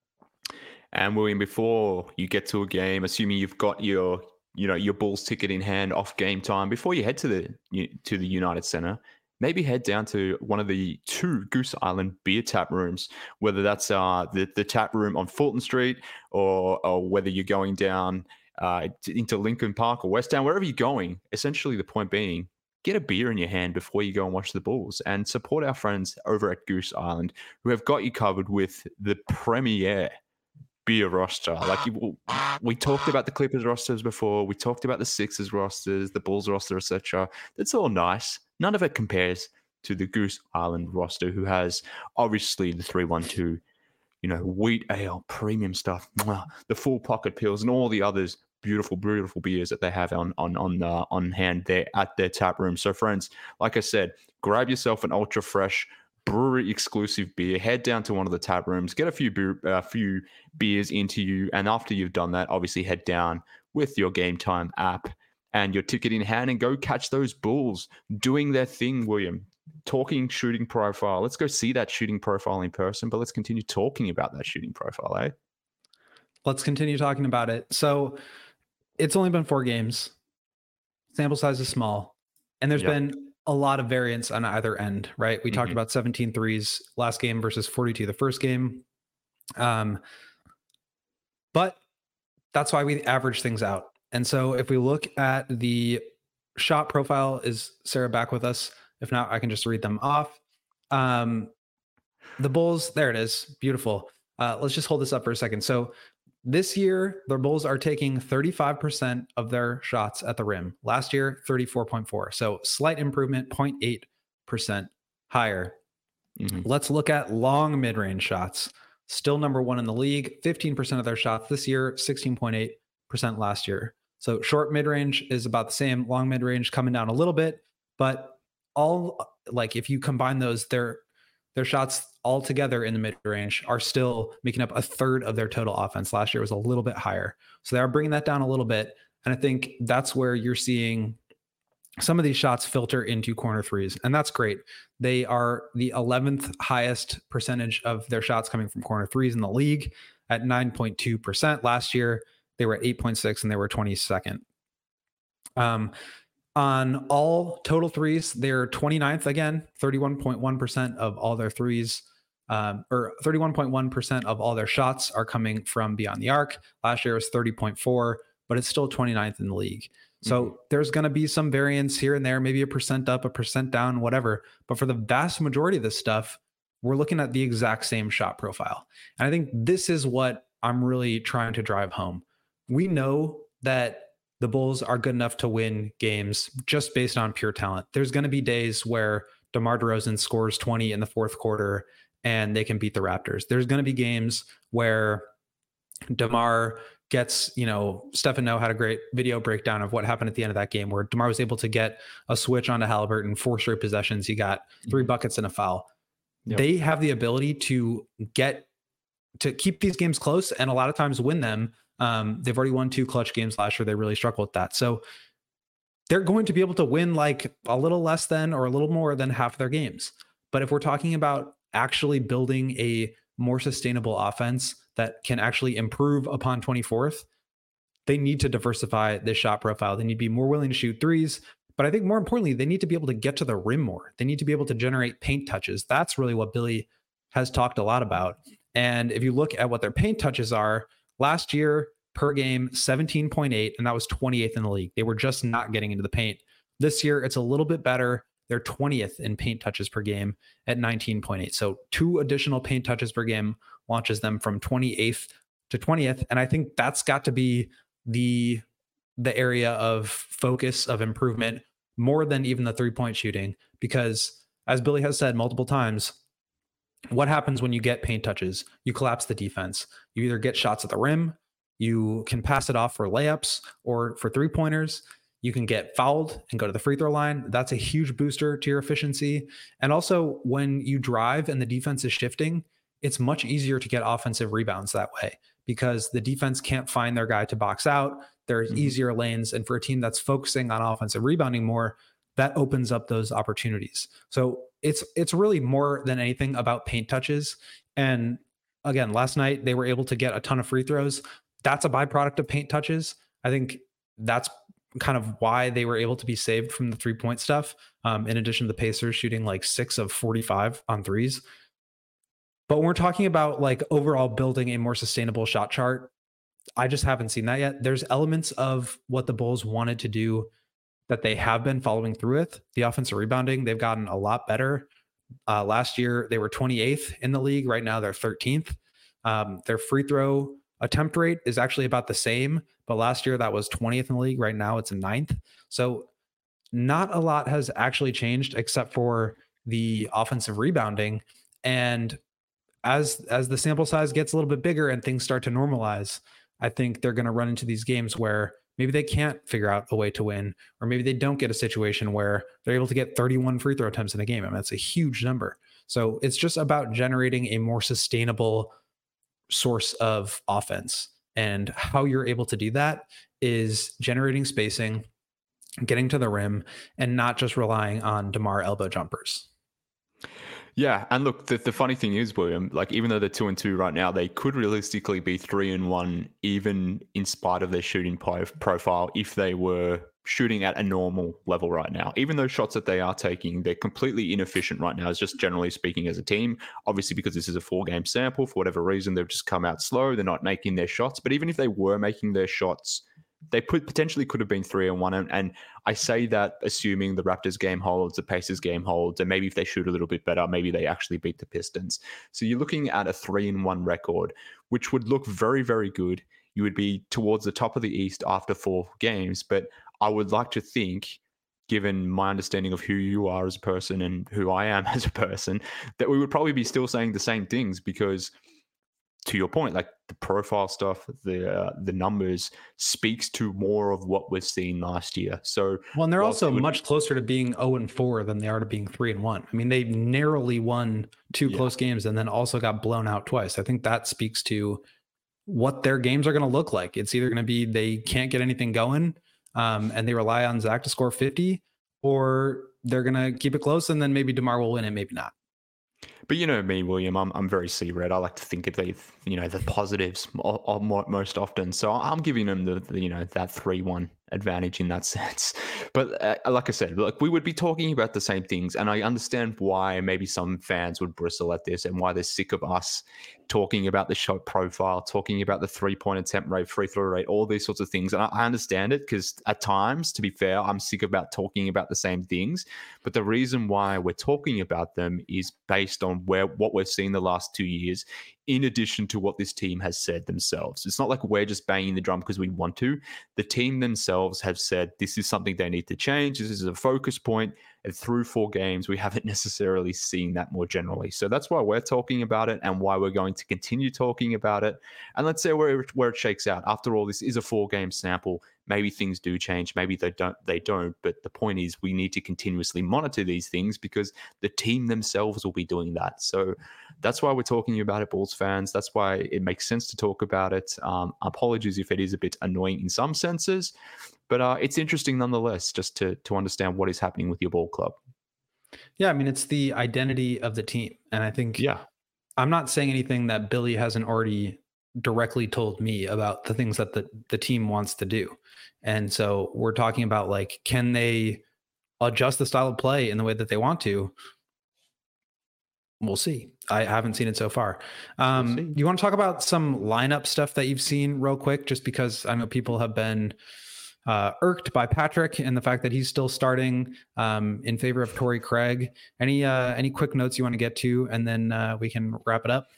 [SPEAKER 4] And William, before you get to a game, assuming you've got your, you know, your Bulls ticket in hand off Game Time, before you head to the to the United Center, maybe head down to one of the two Goose Island beer tap rooms, whether that's uh, the the tap room on Fulton Street, or or whether you're going down uh, into Lincoln Park or West Town, wherever you're going. Essentially, the point being, get a beer in your hand before you go and watch the Bulls, and support our friends over at Goose Island, who have got you covered with the premier beer roster. Like, we talked about the Clippers rosters before, we talked about the Sixers rosters, the Bulls roster, et cetera. That's all nice. None of it compares to the Goose Island roster, who has obviously the three one two, you know, wheat ale, premium stuff, the full pocket pills, and all the others. Beautiful, beautiful beers that they have on on on uh, on hand there at their tap room. So, friends, like I said, grab yourself an ultra fresh brewery exclusive beer. Head down to one of the tap rooms, get a few beer, a few beers into you, and after you've done that, obviously head down with your Game Time app and your ticket in hand and go catch those Bulls doing their thing. William, talking shooting profile. Let's go see that shooting profile in person, but let's continue talking about that shooting profile, eh?
[SPEAKER 3] Let's continue talking about it. So, it's only been four games. Sample size is small. And there's yep. been a lot of variance on either end, right? We mm-hmm. talked about seventeen threes last game versus forty-two the first game. Um, but that's why we average things out. And so if we look at the shot profile, is Sarah back with us? If not, I can just read them off. Um, the Bulls, there it is. Beautiful. Uh, let's just hold this up for a second. So this year, the Bulls are taking thirty-five percent of their shots at the rim. Last year, thirty-four point four. So slight improvement, zero point eight percent higher. Mm-hmm. Let's look at long mid-range shots. Still number one in the league, fifteen percent of their shots this year, sixteen point eight percent last year. So short mid-range is about the same. Long mid-range coming down a little bit, but all, like, if you combine those, their their shots all together in the mid-range are still making up a third of their total offense. Last year was a little bit higher. So they are bringing that down a little bit. And I think that's where you're seeing some of these shots filter into corner threes. And that's great. They are the eleventh highest percentage of their shots coming from corner threes in the league at nine point two percent. Last year, they were at eight point six and they were twenty-second. Um, on all total threes, they're twenty-ninth again, thirty-one point one percent of all their threes. Um, or thirty-one point one percent of all their shots are coming from beyond the arc. Last year was thirty point four, but it's still twenty-ninth in the league. So mm-hmm. there's going to be some variance here and there, maybe a percent up, a percent down, whatever. But for the vast majority of this stuff, we're looking at the exact same shot profile. And I think this is what I'm really trying to drive home. We know that the Bulls are good enough to win games just based on pure talent. There's going to be days where DeMar DeRozan scores twenty in the fourth quarter and they can beat the Raptors. There's going to be games where DeMar gets, you know, Stefan Noe had a great video breakdown of what happened at the end of that game where DeMar was able to get a switch onto Halliburton, four straight possessions. He got three buckets and a foul. Yep. They have the ability to get to keep these games close and a lot of times win them. Um, they've already won two clutch games last year. They really struggled with that. So they're going to be able to win like a little less than or a little more than half their games. But if we're talking about actually building a more sustainable offense that can actually improve upon twenty-fourth, they need to diversify this shot profile. They need to be more willing to shoot threes. But I think more importantly, they need to be able to get to the rim more. They need to be able to generate paint touches. That's really what Billy has talked a lot about. And if you look at what their paint touches are, last year per game, seventeen point eight, and that was twenty-eighth in the league. They were just not getting into the paint. This year, it's a little bit better. They're twentieth in paint touches per game at nineteen point eight. So two additional paint touches per game launches them from twenty-eighth to twentieth. And I think that's got to be the, the area of focus of improvement more than even the three-point shooting. Because as Billy has said multiple times, what happens when you get paint touches? You collapse the defense. You either get shots at the rim, you can pass it off for layups or for three-pointers. You can get fouled and go to the free throw line. That's a huge booster to your efficiency. And also when you drive and the defense is shifting, it's much easier to get offensive rebounds that way because the defense can't find their guy to box out. There's mm-hmm. easier lanes. And for a team that's focusing on offensive rebounding more, that opens up those opportunities. So it's it's really more than anything about paint touches. And again, last night they were able to get a ton of free throws. That's a byproduct of paint touches. I think that's kind of why they were able to be saved from the three-point stuff. Um, in addition to the Pacers shooting like six of forty-five on threes. But when we're talking about like overall building a more sustainable shot chart, I just haven't seen that yet. There's elements of what the Bulls wanted to do that they have been following through with. The offensive rebounding, they've gotten a lot better. Uh, last year, they were twenty-eighth in the league. Right now, they're thirteenth. Um, their free throw attempt rate is actually about the same, but last year that was twentieth in the league. Right now it's ninth. So not a lot has actually changed except for the offensive rebounding. And as, as the sample size gets a little bit bigger and things start to normalize, I think they're going to run into these games where maybe they can't figure out a way to win, or maybe they don't get a situation where they're able to get thirty-one free throw attempts in a game. I mean, that's a huge number. So it's just about generating a more sustainable source of offense. And how you're able to do that is generating spacing, getting to the rim, and not just relying on DeMar elbow jumpers.
[SPEAKER 4] Yeah, and look, the, the funny thing is, William, like even though they're two and two right now, they could realistically be three and one, even in spite of their shooting po- profile, if they were shooting at a normal level right now. Even those shots that they are taking, they're completely inefficient right now, as just generally speaking as a team. Obviously, because this is a four-game sample, for whatever reason, they've just come out slow. They're not making their shots. But even if they were making their shots, they put, potentially could have been three and one. And, and I say that assuming the Raptors game holds, the Pacers game holds, and maybe if they shoot a little bit better, maybe they actually beat the Pistons. So you're looking at a three and one record, which would look very, very good. You would be towards the top of the East after four games. But I would like to think, given my understanding of who you are as a person and who I am as a person, that we would probably be still saying the same things because, to your point, like the profile stuff, the uh, the numbers speaks to more of what we've seen last year. So,
[SPEAKER 3] well, and they're also
[SPEAKER 4] would,
[SPEAKER 3] much closer to being zero and four than they are to being three and one. I mean, they narrowly won two yeah. close games and then also got blown out twice. I think that speaks to what their games are going to look like. It's either going to be they can't get anything going, um, and they rely on Zach to score fifty, or they're going to keep it close and then maybe DeMar will win and maybe not.
[SPEAKER 4] But you know me, William, I'm I'm very C-red. I like to think of the, you know, the positives most often. So I'm giving them the, the you know, that three one advantage in that sense. But uh, like I said, look, we would be talking about the same things. And I understand why maybe some fans would bristle at this and why they're sick of us talking about the shot profile, talking about the three-point attempt rate, free throw rate, all these sorts of things. And I, I understand it because at times, to be fair, I'm sick about talking about the same things. But the reason why we're talking about them is based on where what we've seen the last two years in addition to what this team has said themselves. It's not like we're just banging the drum because we want to. The team themselves have said this is something they need to change. This is a focus point. And through four games, we haven't necessarily seen that more generally. So that's why we're talking about it and why we're going to continue talking about it. And let's say where, where it shakes out. After all, this is a four-game sample. Maybe things do change. Maybe they don't. They don't. But the point is, we need to continuously monitor these things because the team themselves will be doing that. So that's why we're talking about it, Bulls fans. That's why it makes sense to talk about it. Um, apologies if it is a bit annoying in some senses, but uh, it's interesting nonetheless, just to to understand what is happening with your ball club.
[SPEAKER 3] Yeah, I mean, it's the identity of the team, and I think
[SPEAKER 4] yeah,
[SPEAKER 3] I'm not saying anything that Billy hasn't already directly told me about the things that the, the team wants to do. And so we're talking about, like, can they adjust the style of play in the way that they want to? We'll see. I haven't seen it so far. Um, we'll you want to talk about some lineup stuff that you've seen real quick, just because I know people have been uh, irked by Patrick and the fact that he's still starting um, in favor of Torrey Craig. Any, uh, any quick notes you want to get to, and then uh, we can wrap it up?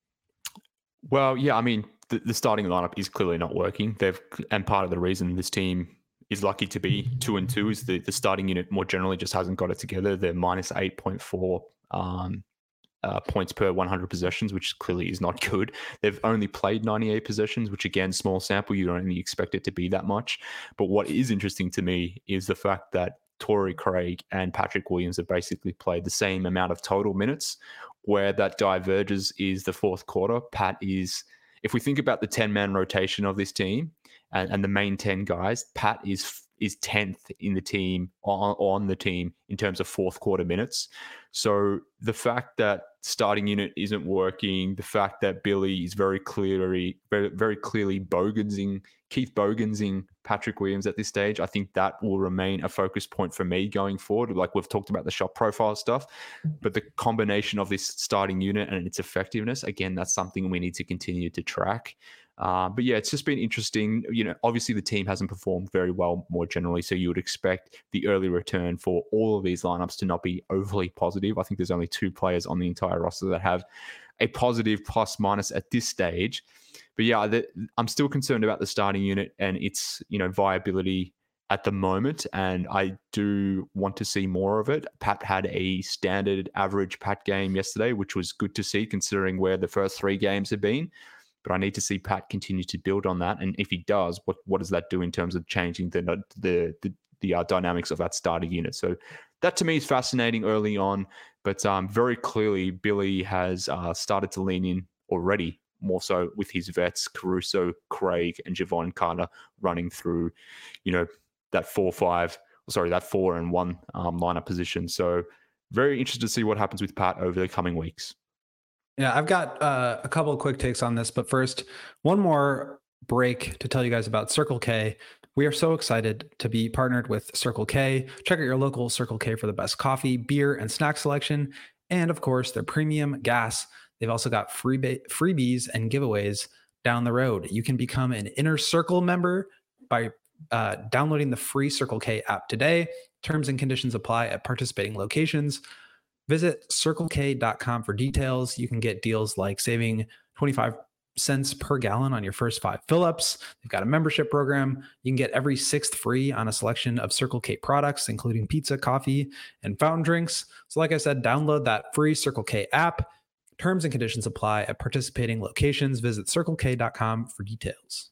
[SPEAKER 4] Well, yeah, I mean, the, the starting lineup is clearly not working. They've, and part of the reason this team is lucky to be two and two is the, the starting unit more generally just hasn't got it together. They're minus eight point four um, uh, points per one hundred possessions, which clearly is not good. They've only played ninety-eight possessions, which again, small sample, you don't really expect it to be that much. But what is interesting to me is the fact that Torrey Craig and Patrick Williams have basically played the same amount of total minutes. Where that diverges is the fourth quarter. Pat is, if we think about the ten-man rotation of this team and, and the main ten guys, Pat is is tenth in the team, on, on the team in terms of fourth quarter minutes. So the fact that starting unit isn't working, the fact that Billy is very clearly, very, very clearly Bogensing, Keith Bogensing Patrick Williams at this stage, I think that will remain a focus point for me going forward. Like we've talked about the shot profile stuff, but the combination of this starting unit and its effectiveness, again, that's something we need to continue to track. Uh, but yeah, it's just been interesting. You know, obviously the team hasn't performed very well more generally, so you would expect the early return for all of these lineups to not be overly positive. I think there's only two players on the entire roster that have a positive plus minus at this stage. But yeah, the, I'm still concerned about the starting unit and its, you know, viability at the moment, and I do want to see more of it. Pat had a standard average Pat game yesterday, which was good to see considering where the first three games have been. But I need to see Pat continue to build on that. And if he does, what what does that do in terms of changing the the the, the uh, dynamics of that starting unit? So that to me is fascinating early on. But um, very clearly, Billy has uh, started to lean in already, more so with his vets, Caruso, Craig, and Javon Carter running through, you know, that four five, sorry, that four and one um, lineup position. So very interested to see what happens with Pat over the coming weeks.
[SPEAKER 3] Yeah, I've got uh, a couple of quick takes on this, but first, one more break to tell you guys about Circle K. We are so excited to be partnered with Circle K. Check out your local Circle K for the best coffee, beer, and snack selection, and of course, their premium gas. They've also got free ba- freebies and giveaways down the road. You can become an Inner Circle member by uh, downloading the free Circle K app today. Terms and conditions apply at participating locations. Visit circle k dot com for details. You can get deals like saving twenty-five cents per gallon on your first five fill-ups. They've got a membership program. You can get every sixth free on a selection of Circle K products, including pizza, coffee, and fountain drinks. So like I said, download that free Circle K app. Terms and conditions apply at participating locations. Visit circle k dot com for details.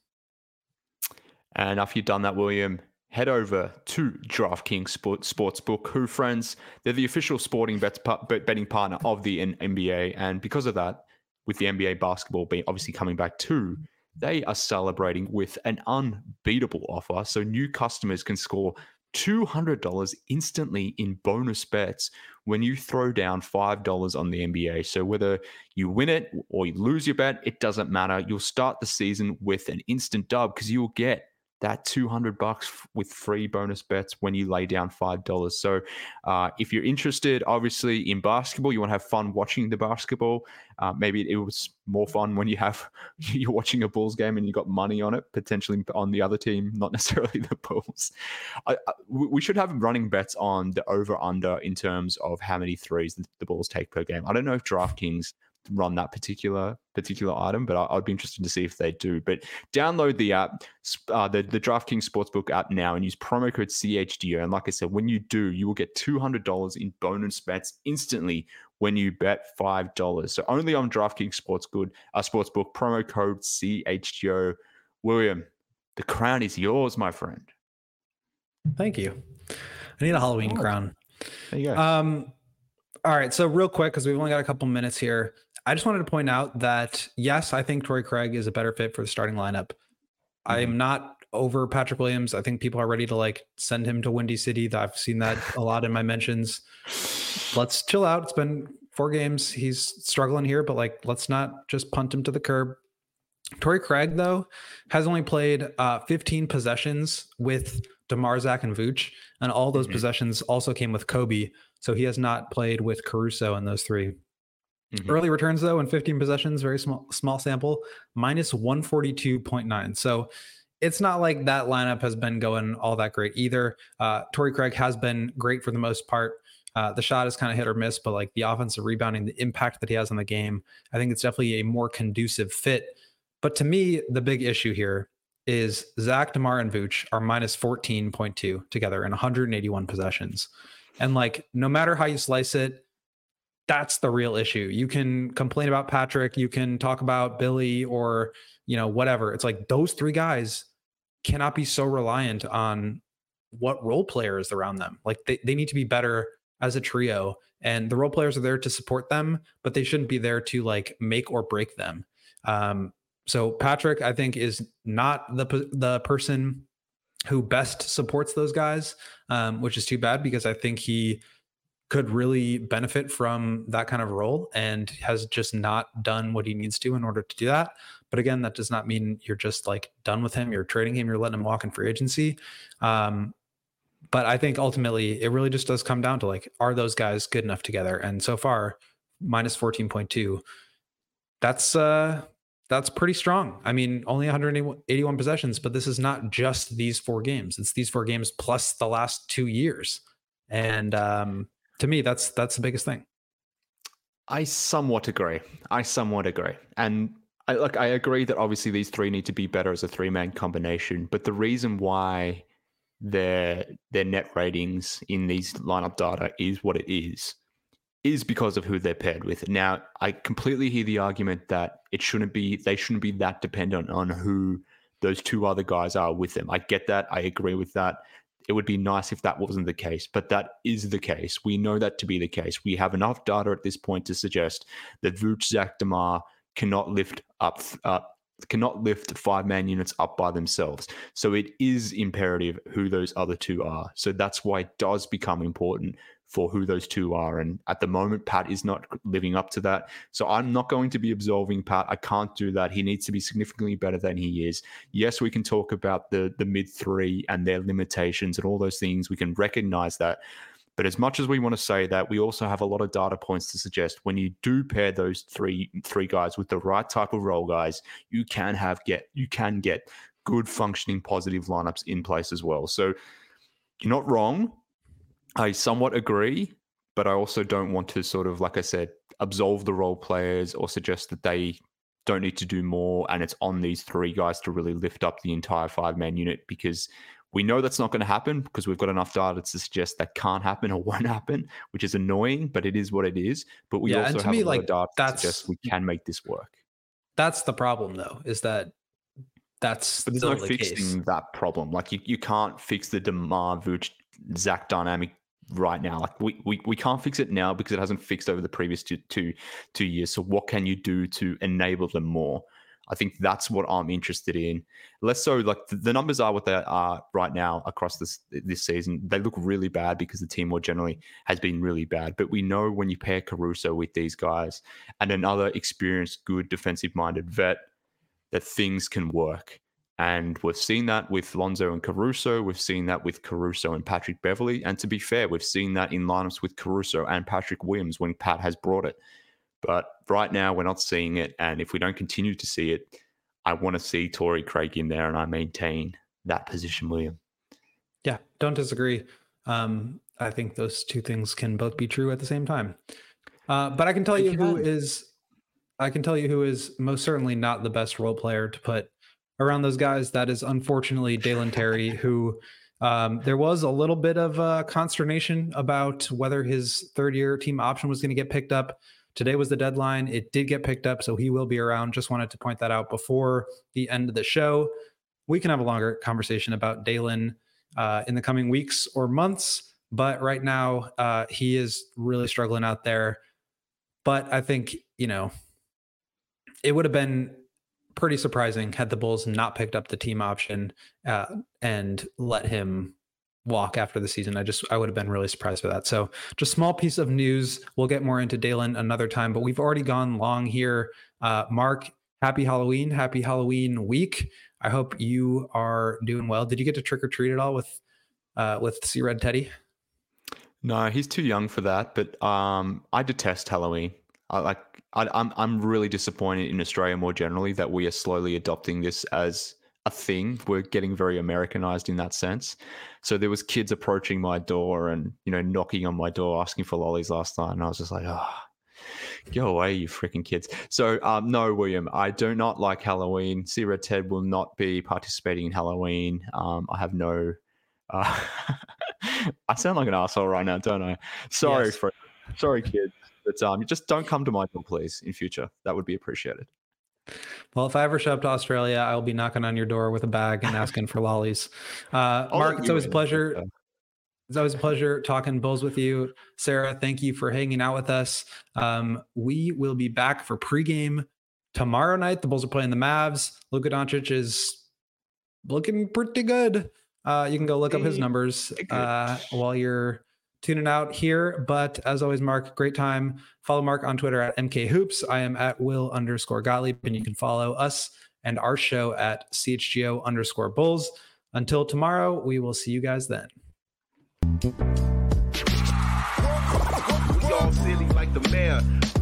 [SPEAKER 4] And after you've done that, William, head over to DraftKings Sportsbook, who, friends, they're the official sporting bets, betting partner of the N B A. And because of that, with the N B A basketball being obviously coming back too, they are celebrating with an unbeatable offer. So new customers can score two hundred dollars instantly in bonus bets when you throw down five dollars on the N B A. So whether you win it or you lose your bet, it doesn't matter. You'll start the season with an instant dub because you'll get that two hundred bucks with free bonus bets when you lay down five dollars. So uh, if you're interested, obviously, in basketball, you want to have fun watching the basketball. Uh, maybe it was more fun when you have, you're watching a Bulls game and you got money on it, potentially on the other team, not necessarily the Bulls. I, I, we should have running bets on the over-under in terms of how many threes the Bulls take per game. I don't know if DraftKings run that particular particular item, but I, I'd be interested to see if they do. But download the app, uh, the, the DraftKings Sportsbook app now and use promo code C H G O. And like I said, when you do, you will get two hundred dollars in bonus bets instantly when you bet five dollars. So only on DraftKings Sportsgood, uh, Sportsbook, promo code C H G O. William, the crown is yours, my friend.
[SPEAKER 3] Thank you. I need a Halloween oh. crown.
[SPEAKER 4] There you go.
[SPEAKER 3] Um, all right. So real quick, because we've only got a couple minutes here, I just wanted to point out that, yes, I think Torrey Craig is a better fit for the starting lineup. Mm-hmm. I am not over Patrick Williams. I think people are ready to like send him to Windy City. I've seen that a lot in my mentions. Let's chill out. It's been four games. He's struggling here, but like, let's not just punt him to the curb. Torrey Craig, though, has only played uh, fifteen possessions with DeMar, Zach, and Vooch, and all those mm-hmm. possessions also came with Kobe, so he has not played with Caruso in those three. Mm-hmm. Early returns, though, in fifteen possessions, very small small sample, minus one forty-two point nine. So it's not like that lineup has been going all that great either. Uh, Torrey Craig has been great for the most part. Uh, the shot is kind of hit or miss, but like the offensive rebounding, the impact that he has on the game, I think it's definitely a more conducive fit. But to me, the big issue here is Zach, DeMar, and Vooch are minus fourteen point two together in one hundred eighty-one possessions. And like, no matter how you slice it, that's the real issue. You can complain about Patrick, you can talk about Billy or, you know, whatever. It's like those three guys cannot be so reliant on what role players around them. Like they, they need to be better as a trio, and the role players are there to support them, but they shouldn't be there to like make or break them. Um, So Patrick, I think, is not the the person who best supports those guys, um, which is too bad because I think he could really benefit from that kind of role and has just not done what he needs to in order to do that. But again, that does not mean you're just like done with him. You're trading him. You're letting him walk in free agency. Um, but I think ultimately it really just does come down to like, are those guys good enough together? And so far, minus fourteen point two, that's uh, That's pretty strong. I mean, only one hundred eighty-one possessions, but this is not just these four games. It's these four games plus the last two years. And um, to me, that's that's the biggest thing.
[SPEAKER 4] I somewhat agree. I somewhat agree. And I like I agree that obviously these three need to be better as a three-man combination. But the reason why their their net ratings in these lineup data is what it is is because of who they're paired with. Now, I completely hear the argument that it shouldn't be, they shouldn't be that dependent on who those two other guys are with them. I get that. I agree with that. It would be nice if that wasn't the case, but that is the case. We know that to be the case. We have enough data at this point to suggest that Vooch, Zach, DeMar cannot lift up, uh, cannot lift five-man units up by themselves. So it is imperative who those other two are. So that's why it does become important for who those two are. And at the moment, Pat is not living up to that. So I'm not going to be absolving Pat. I can't do that. He needs to be significantly better than he is. Yes, we can talk about the, the mid three and their limitations and all those things. We can recognize that. But as much as we want to say that, we also have a lot of data points to suggest when you do pair those three three guys with the right type of role guys, you can have get you can get good functioning positive lineups in place as well. So you're not wrong. I somewhat agree, but I also don't want to sort of, like I said, absolve the role players or suggest that they don't need to do more and it's on these three guys to really lift up the entire five-man unit, because we know that's not going to happen because we've got enough data to suggest that can't happen or won't happen, which is annoying, but it is what it is. But we yeah, also have me, a lot like, of data to suggest we can make this work.
[SPEAKER 3] That's the problem, though, is that that's
[SPEAKER 4] but there's
[SPEAKER 3] still
[SPEAKER 4] no
[SPEAKER 3] the
[SPEAKER 4] fixing
[SPEAKER 3] case.
[SPEAKER 4] that problem. Like you, you can't fix the DeMar, Vooch, Zach dynamic right now. Like we, we we can't fix it now because it hasn't fixed over the previous two two two years. So what can you do to enable them more? I think that's what I'm interested in. Less so, like the, the numbers are what they are right now across this this season. They look really bad because the team more generally has been really bad. But we know when you pair Caruso with these guys and another experienced, good defensive-minded vet, that things can work. And we've seen that with Lonzo and Caruso. We've seen that with Caruso and Patrick Beverley. And to be fair, we've seen that in lineups with Caruso and Patrick Williams when Pat has brought it. But right now, we're not seeing it. And if we don't continue to see it, I want to see Torrey Craig in there, and I maintain that position, William.
[SPEAKER 3] Yeah, don't disagree. Um, I think those two things can both be true at the same time. Uh, but I can tell you who is I can tell you who is most certainly not the best role player to put around those guys. That is unfortunately Dalen Terry, who um, there was a little bit of uh, consternation about whether his third year team option was going to get picked up. Today was the deadline. It did get picked up, so he will be around. Just wanted to point that out before the end of the show. We can have a longer conversation about Dalen uh, in the coming weeks or months, but right now uh, he is really struggling out there. But I think, you know, it would have been pretty surprising had the Bulls not picked up the team option uh, and let him walk after the season. I just, I would have been really surprised by that. So just small piece of news. We'll get more into Dalen another time, but we've already gone long here. Uh, Mark, happy Halloween. Happy Halloween week. I hope you are doing well. Did you get to trick or treat at all with, uh, with Sea Red Teddy?
[SPEAKER 4] No, he's too young for that, but um, I detest Halloween. I like, I, I'm, I'm really disappointed in Australia more generally that we are slowly adopting this as a thing. We're getting very Americanized in that sense. So there was kids approaching my door and, you know, knocking on my door, asking for lollies last night. And I was just like, oh, go away, you freaking kids. So um, no, William, I do not like Halloween. Sea Red Ted will not be participating in Halloween. Um, I have no, uh, I sound like an asshole right now, don't I? Sorry,
[SPEAKER 3] Yes.
[SPEAKER 4] for, sorry, kids. But um, just don't come to my door, please, in future. That would be appreciated.
[SPEAKER 3] Well, if I ever show up to Australia, I'll be knocking on your door with a bag and asking for lollies. Uh, Mark, it's always a pleasure. It's always a pleasure talking Bulls with you. Sarah, thank you for hanging out with us. Um, we will be back for pregame tomorrow night. The Bulls are playing the Mavs. Luka Doncic is looking pretty good. Uh, you can go look up his numbers uh, while you're tuning out here. But as always, Mark, great time. Follow Mark on Twitter at M K Hoops. I am at Will underscore Gottlieb, and you can follow us and our show at C H G O underscore Bulls. Until tomorrow, we will see you guys then.
[SPEAKER 5] We all silly like the mayor.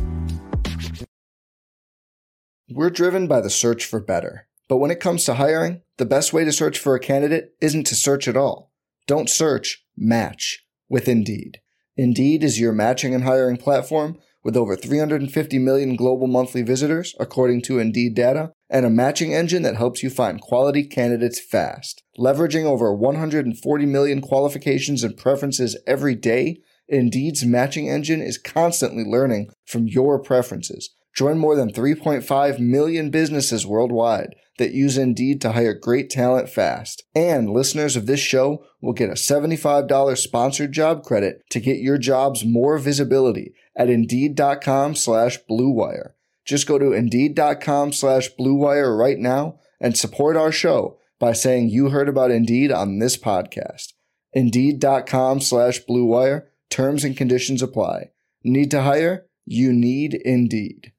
[SPEAKER 1] We're driven by the search for better. But when it comes to hiring, the best way to search for a candidate isn't to search at all. Don't search, match with Indeed. Indeed is your matching and hiring platform with over three hundred fifty million global monthly visitors, according to Indeed data, and a matching engine that helps you find quality candidates fast. Leveraging over one hundred forty million qualifications and preferences every day, Indeed's matching engine is constantly learning from your preferences. Join more than three point five million businesses worldwide that use Indeed to hire great talent fast. And listeners of this show will get a seventy-five dollars sponsored job credit to get your jobs more visibility at Indeed.com slash Blue Wire. Just go to Indeed.com slash Blue Wire right now and support our show by saying you heard about Indeed on this podcast. Indeed.com slash Blue Wire. Terms and conditions apply. Need to hire? You need Indeed.